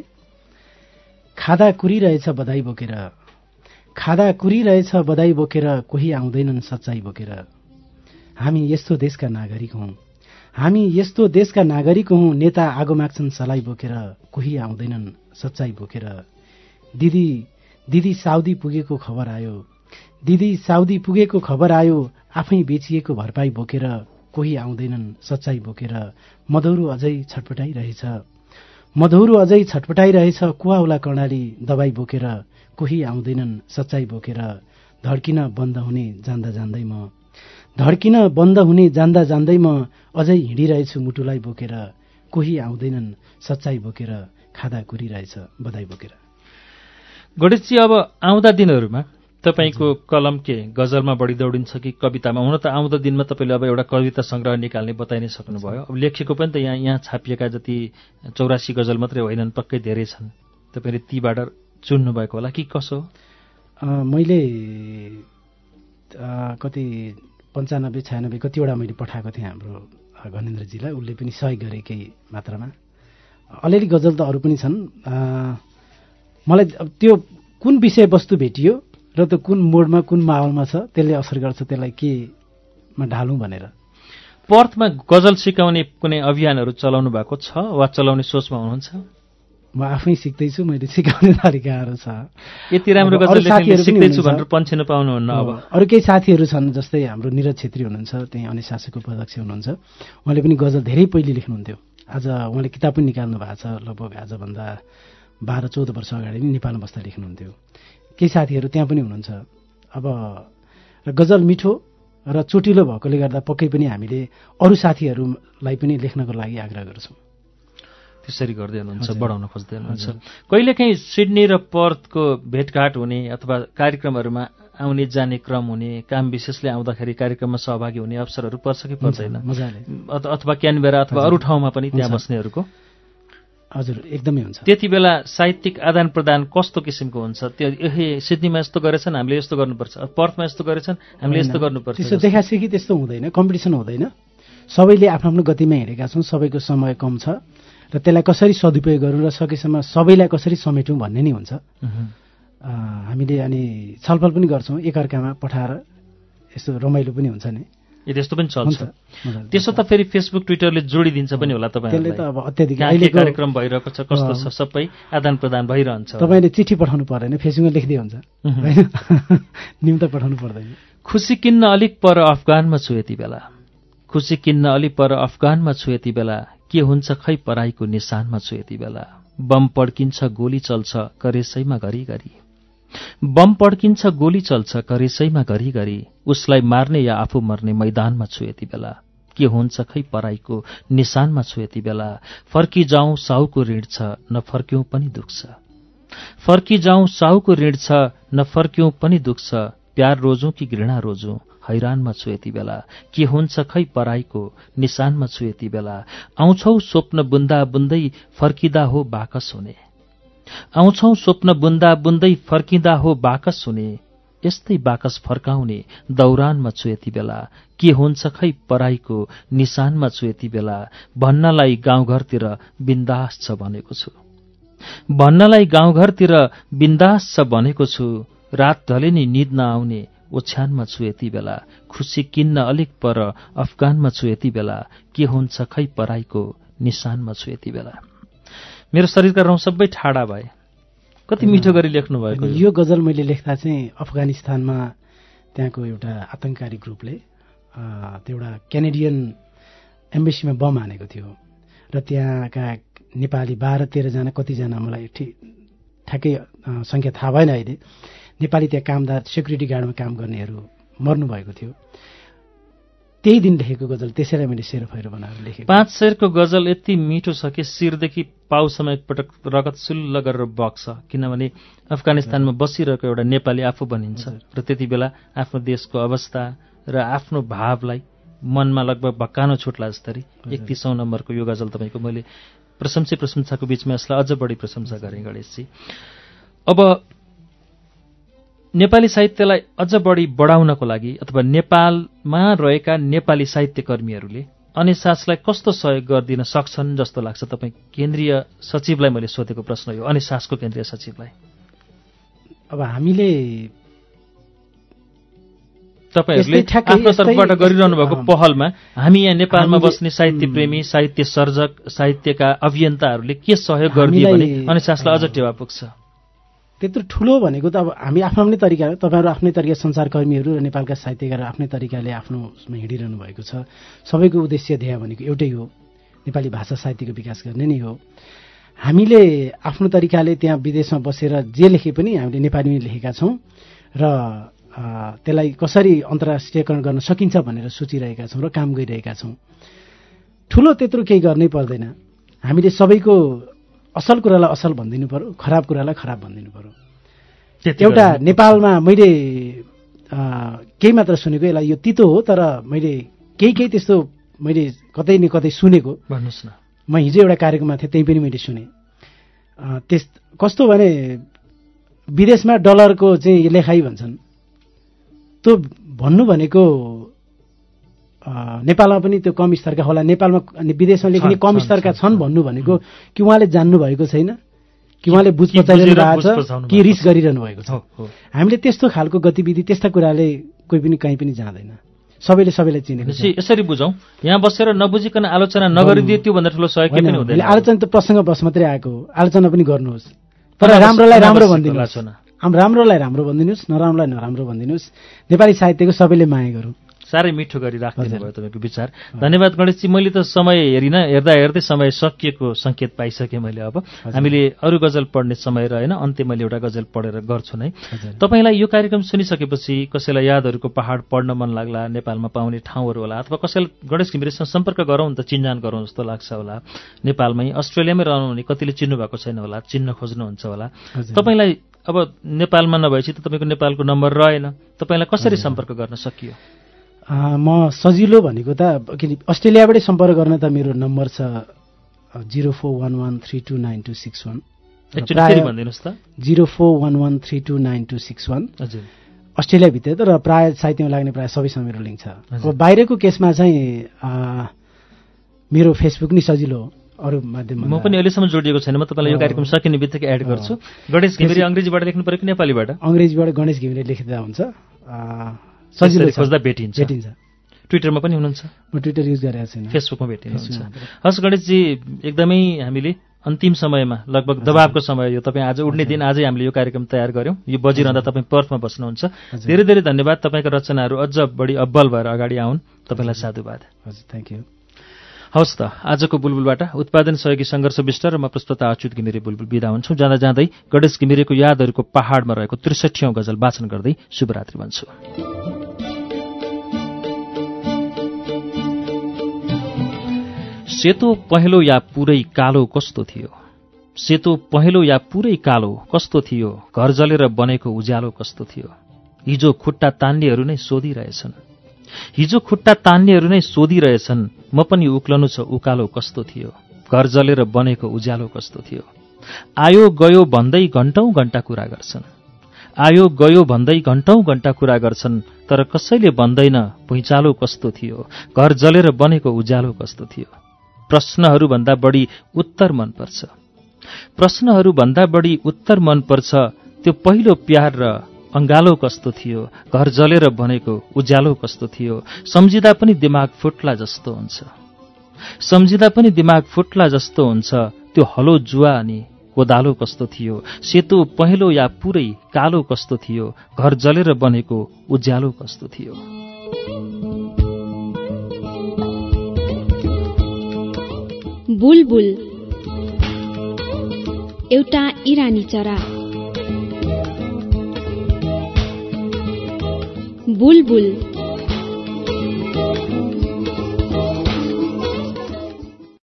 खादा कुरिरहेछ बधाई बोकेर, खादा कुरिरहेछ बधाई बोकेर, कोही आउँदैनन् सच्चाइ बोकेर। हामी यस्तो देशका नागरिक हौँ, हामी यस्तो देशका नागरिक हौँ, नेता आगो माग्छन् सलाई बोकेर, कोही आउँदैनन् सच्चाइ बोकेर। दिदी साउदी पुगेको खबर आयो, दिदी साउदी पुगेको खबर आयो, आफै बेचिएको भरपाई बोकेर कोही आउँदैनन् सच्चाइ बोकेर मधौरो अझै छटपटाइरहेछ मधौरो अझै छटपटाइरहेछ कुवाउला कर्णाली दबाई बोकेर कोही आउँदैनन् सच्चाइ बोकेर धड्किन बन्द हुने जान्दा जान्दै म धड्किन बन्द हुने जान्दा जान्दै म अझै हिँडिरहेछु मुटुलाई बोकेर कोही आउँदैनन् सच्चाइ बोकेर खादा कुरिरहेछ बधाई बोकेर। गणेशजी, अब आउँदा दिनहरूमा तपाईँको कलम के गजलमा बढी दौडिन्छ कि कवितामा? हुन त आउँदो दिनमा तपाईँले अब एउटा कविता सङ्ग्रह निकाल्ने बताइ नै सक्नुभयो। अब लेखेको पनि त यहाँ छापिएका जति 84 गजल मात्रै होइनन्, पक्कै धेरै छन्। तपाईँले तीबाट चुन्नु भएको होला कि कसो? मैले कति 95-96 कतिवटा मैले पठाएको थिएँ हाम्रो घनेन्द्रजीलाई, उसले पनि सहयोग गरे केही मात्रामा। अलिअलि गजल त अरू पनि छन्। मलाई त्यो कुन विषयवस्तु भेटियो र त्यो कुन मोडमा कुन माहौलमा छ त्यसले असर गर्छ त्यसलाई केमा ढालौँ भनेर। पर्थमा गजल सिकाउने कुनै अभियानहरू चलाउनु भएको छ वा चलाउने सोचमा हुनुहुन्छ? म आफै सिक्दैछु, मैले सिकाउने तरिकाहरू छ। यति राम्रो गजल सिक्दैछु भनेर पन्छिनु पाउनुहुन्न। अब अरू केही साथीहरू छन्, जस्तै हाम्रो निरज छेत्री हुनुहुन्छ, त्यही अनिशासको उपाध्यक्ष हुनुहुन्छ, उहाँले पनि गजल धेरै पहिले लेख्नुहुन्थ्यो। आज उहाँले किताब पनि निकाल्नु भएको छ, लगभग आजभन्दा 12-14 वर्ष अगाडि नै नेपालमा बस्दा लेख्नुहुन्थ्यो। केही साथीहरू त्यहाँ पनि हुनुहुन्छ। अब गजल मिठो र चोटिलो भएकोले गर्दा पक्कै पनि हामीले अरू साथीहरूलाई पनि लेख्नको लागि आग्रह गर्छौँ। त्यसरी गर्दै हुनुहुन्छ, बढाउन खोज्दै हुनुहुन्छ। कहिलेकाहीँ सिडनी र पर्थको भेटघाट हुने अथवा कार्यक्रमहरूमा आउने जाने क्रम हुने, काम विशेषले आउँदाखेरि कार्यक्रममा सहभागी हुने अवसरहरू पर्छ कि पर्दैन? मजाले। अथवा क्यानबेरा अथवा अरू ठाउँमा पनि त्यहाँ बस्नेहरूको? हजुर, एकदमै हुन्छ। त्यति बेला साहित्यिक आदान प्रदान कस्तो किसिमको हुन्छ? त्यो सिडनीमा यस्तो गरेछन् हामीले यस्तो गर्नुपर्छ, पर्थमा यस्तो गरेछन् हामीले यस्तो गर्नुपर्छ, त्यस्तो देखासेखी त्यस्तो हुँदैन, कम्पिटिसन हुँदैन। सबैले आफ्नो आफ्नो गतिमा हिँडेका छौँ, सबैको समय कम छ र त्यसलाई कसरी सदुपयोग गरौँ र सकेसम्म सबैलाई कसरी समेटौँ भन्ने नै हुन्छ। हामीले अनि छलफल पनि गर्छौँ एकअर्कामा पठाएर, यस्तो रमाइलो पनि हुन्छ नि। त्यस्तो पनि चल्छ। त्यसो त फेरि फेसबुक ट्विटरले जोडिदिन्छ पनि होला तपाईँहरूले? त्यसले त अब अत्याधिक अहिले कार्यक्रम भइरहेको छ, कस्तो छ, सबै आदान प्रदान भइरहन्छ। तपाईँले चिठी पठाउनु पर्दैन, फेसबुकमा लेख्दै हुन्छ, निम्ता पठाउनु पर्दैन। खुसी किन्न अलिक पर अफगानमा छु यति बेला, खुसी किन्न अलिक पर अफगानमा छु यति बेला, के हुन्छ खै पराईको निशानमा छु यति बेला, बम पड्किन्छ गोली चल्छ करेसैमा घरिघरि, बम पड्किन्छ गोली चल्छ करेसैमा घरिघरि, उसलाई मार्ने या आफू मर्ने मैदानमा छु यति बेला, के हुन्छ खै पराईको निशानमा छु यति बेला, फर्की जाउँ साहुको ऋण छ नफर्क्यौं पनि दुख्छ, फर्की जाउँ साहुको ऋण छ नफर्क्यौं पनि दुख्छ, प्यार रोजौं कि घृणा रोजौं हैरानमा छु यति बेला, के हुन्छ खै पराईको निशानमा छु यति बेला, आउँछौ स्वप्न बुन्दा बुन्दै फर्किँदा हो बाकस हुने, आउँछौ स्वप्न बुन्दा बुन्दै फर्किँदा हो बाकस हुने, यस्तै बाकस फर्काउने दौरानमा छु यति बेला, के हुन्छ खै पराईको निशानमा छु यति बेला, भन्नलाई गाउँघरतिर बिन्दास छ भनेको छु, भन्नलाई गाउँघरतिर बिन्दास छ भनेको छु, रात ढले नि निद नआउने ओछ्यानमा छु यति बेला, खुसी किन्न अलिक पर अफगानमा छु यति बेला, के हुन्छ खै पराईको निशानमा छु यति बेला। मेरो शरीरका रौँ सबै ठाडा भए। कति मिठो गरी लेख्नु भएको। यो गजल मैले लेख्दा चाहिँ अफगानिस्तानमा त्यहाँको एउटा आतंककारी ग्रुपले त्यो एउटा क्यानेडियन एम्बेसीमा बम हानेको थियो र त्यहाँका नेपाली 12-13 जना कतिजना मलाई ठ्याक्कै सङ्ख्या थाहा भएन अहिले, नेपाली त्यहाँ कामदार सेक्युरिटी गार्डमा काम गर्नेहरू मर्नुभएको थियो। त्यही दिन लेखेको गजल, त्यसैलाई मैले सेरोफेरो बनाएर लेखेँ। 5 शेरको गजल यति मिठो छ कि शिरदेखि पाउसम्म एकपटक रगत सुल्ल गरेर बग्छ, किनभने अफगानिस्तानमा बसिरहेको एउटा नेपाली आफू बनिन्छ र त्यति बेला आफ्नो देशको अवस्था र आफ्नो भावलाई मनमा लगभग भक्कानो छुट्ला जस्तरी 31औं नम्बरको यो गजल तपाईँको मैले प्रशंसाको बीचमा यसलाई अझ बढी प्रशंसा गरेँ गणेशजी। अब नेपाली साहित्यलाई अझ बढी बढाउनको लागि अथवा नेपालमा रहेका नेपाली साहित्यकर्मीहरूले अनिशासलाई कस्तो सहयोग गरिदिन सक्छन् जस्तो लाग्छ तपाईँ? केन्द्रीय सचिवलाई मैले सोधेको प्रश्न यो, अनिशासको केन्द्रीय सचिवलाई। अब हामीले तपाईँहरूले आफ्नो तर्फबाट गरिरहनु भएको पहलमा हामी यहाँ नेपालमा बस्ने साहित्य प्रेमी, साहित्य सर्जक, साहित्यका अभियन्ताहरूले के सहयोग गरिदियो भने अनिशासलाई अझ टेवा पुग्छ? त्यत्रो ठुलो भनेको त अब हामी आफ्नो आफ्नै तरिका, तपाईँहरू आफ्नै तरिका, संसारकर्मीहरू र नेपालका साहित्यकार आफ्नै तरिकाले आफ्नोमा हिँडिरहनु भएको छ। सबैको उद्देश्य ध्येय भनेको एउटै हो, नेपाली भाषा साहित्यको विकास गर्ने नै हो। हामीले आफ्नो तरिकाले त्यहाँ विदेशमा बसेर जे लेखे पनि हामीले नेपालीमै लेखेका छौँ र त्यसलाई कसरी अन्तर्राष्ट्रियकरण गर्न सकिन्छ भनेर सोचिरहेका छौँ र काम गरिरहेका छौँ। ठुलो त्यत्रो केही गर्नै पर्दैन। हामीले सबैको असल कुरालाई असल भनिदिनु पर्यो, खराब कुरालाई खराब भनिदिनु पर्यो। एउटा नेपालमा मैले केही मात्र सुनेको, यसलाई यो तितो हो तर मैले केही त्यस्तो मैले कतै न कतै सुनेको। भन्नुहोस् न। म हिजो एउटा कार्यक्रममा थिएँ, त्यही पनि मैले सुने। कस्तो भने विदेशमा डलरको चाहिँ लेखाइ भन्छन्, त्यो भन्नु भनेको नेपालमा पनि त्यो कम स्तरका होला, नेपालमा विदेशमा लेखिने कम स्तरका छन् भन्नु भनेको कि उहाँले जान्नु भएको छैन, कि उहाँले बुझ पचाइरहनु भएको छ, कि रिस गरिरहनु भएको छ। हामीले त्यस्तो खालको गतिविधि, त्यस्ता कुराले कोही पनि कहीँ पनि जाँदैन। सबैले चिनेको छ। यसरी बुझौँ, यहाँ बसेर नबुझिकन आलोचना नगरिदिए त्यो भन्दा ठुलो सहयोग के पनि हुँदैन। आलोचना त प्रसङ्ग बस मात्रै आएको हो, आलोचना पनि गर्नुहोस्, तर राम्रोलाई राम्रो भनिदिनुहोस्, राम्रोलाई राम्रो भनिदिनुहोस्, नराम्रोलाई नराम्रो भनिदिनुहोस्। नेपाली साहित्यको सबैले माया गरौँ। साह्रै मिठो गरी राखिदिनु भयो तपाईँको विचार। धन्यवाद गणेशजी। मैले त समय हेर्दै समय सकिएको सङ्केत पाइसकेँ मैले। अब हामीले अरू गजल पढ्ने समय रहेन, अन्त्य मैले एउटा गजल पढेर गर्छु नै। तपाईँलाई यो कार्यक्रम सुनिसकेपछि कसैलाई यादहरूको पहाड पढ्न मन लाग्ला, नेपालमा पाउने ठाउँहरू होला, अथवा कसैलाई गणेश घिमिरेसँग सम्पर्क गरौँ त चिन्जान गरौँ जस्तो लाग्छ होला। नेपालमै, अस्ट्रेलियामै रहनुहुने कतिले चिन्नु भएको छैन होला, चिन्न खोज्नुहुन्छ होला। तपाईँलाई अब नेपालमा नभएपछि त तपाईँको नेपालको नम्बर रहेन, तपाईँलाई कसरी सम्पर्क गर्न सकियो? म सजिलो भनेको त अस्ट्रेलियाबाटै सम्पर्क गर्न त मेरो नम्बर छ 0411329261। फेरि भनिदिनुहोस् त। 0411329261। हजुर। अस्ट्रेलियाभित्र त, र प्रायः साहित्यमा लाग्ने प्रायः सबैसँग मेरो लिङ्क छ। अब बाहिरको केसमा चाहिँ मेरो फेसबुक नै सजिलो हो, अरू माध्यममा म पनि अहिलेसम्म जोडिएको छैन। म तपाईँलाई यो कार्यक्रम सकिने बित्तिकै एड गर्छु। गणेश घिमिरे अङ्ग्रेजीबाट लेख्नु पऱ्यो कि नेपालीबाट? अङ्ग्रेजीबाट गणेश घिमिरे लेख्दा हुन्छ, सजिलो खोज्दा भेटिन्छ। ट्विटरमा पनि हुनुहुन्छ? म ट्विटर युज गरेको छैन, फेसबुकमा भेटिनुहुन्छ। हस् गणेशजी, एकदमै हामीले अन्तिम समयमा, लगभग दबावको समय, यो तपाईँ आज उड्ने दिन, आजै हामीले यो कार्यक्रम तयार गऱ्यौँ। यो बजिरहँदा तपाईँ पर्थमा बस्नुहुन्छ। धेरै धेरै धन्यवाद। तपाईँका रचनाहरू अझ बढी अब्बल भएर अगाडि आउन्। तपाईँलाई साधुवाद। हजुर, थ्याङ्क यू। हवस् त, आजको बुलबुलबाट उत्पादन सहयोगी सङ्घर्ष विष्ट र म प्रस्तुता अच्युत घिमिरे बुलबुल बिदा हुन्छौँ। जाँदा जाँदै गणेश घिमिरेको यादहरूको पहाडमा रहेको 63औं गजल वाचन गर्दै शुभरात्रि भन्छु। सेतो पहेँलो या पुरै कालो कस्तो थियो, सेतो पहेँलो या पुरै कालो कस्तो थियो, घर जलेर बनेको उज्यालो कस्तो थियो। हिजो खुट्टा तान्नेहरू नै सोधिरहेछन्, हिजो खुट्टा तान्नेहरू नै सोधिरहेछन्, म पनि उक्लनु छ उकालो कस्तो थियो, घर जलेर बनेको उज्यालो कस्तो थियो। आयो गयो भन्दै घण्टौं घण्टा कुरा गर्छन्, आयो गयो भन्दै घण्टौं घण्टा कुरा गर्छन्, तर कसैले भन्दैन भुइँचालो कस्तो थियो, घर जलेर बनेको उज्यालो कस्तो थियो। प्रश्नहरूभन्दा बढी उत्तर मनपर्छ, प्रश्नहरूभन्दा बढी उत्तर मनपर्छ, त्यो पहिलो प्यार र अङ्गालो कस्तो थियो, घर जलेर बनेको उज्यालो कस्तो थियो। सम्झिँदा पनि दिमाग फुट्ला जस्तो हुन्छ, सम्झिँदा पनि दिमाग फुट्ला जस्तो हुन्छ, त्यो हलो जुवा अनि कोदालो कस्तो थियो, सेतो पहेँलो या पुरै कालो कस्तो थियो, घर जलेर बनेको उज्यालो कस्तो थियो। बुलबुल एउटा इरानी चरा। बुलबुल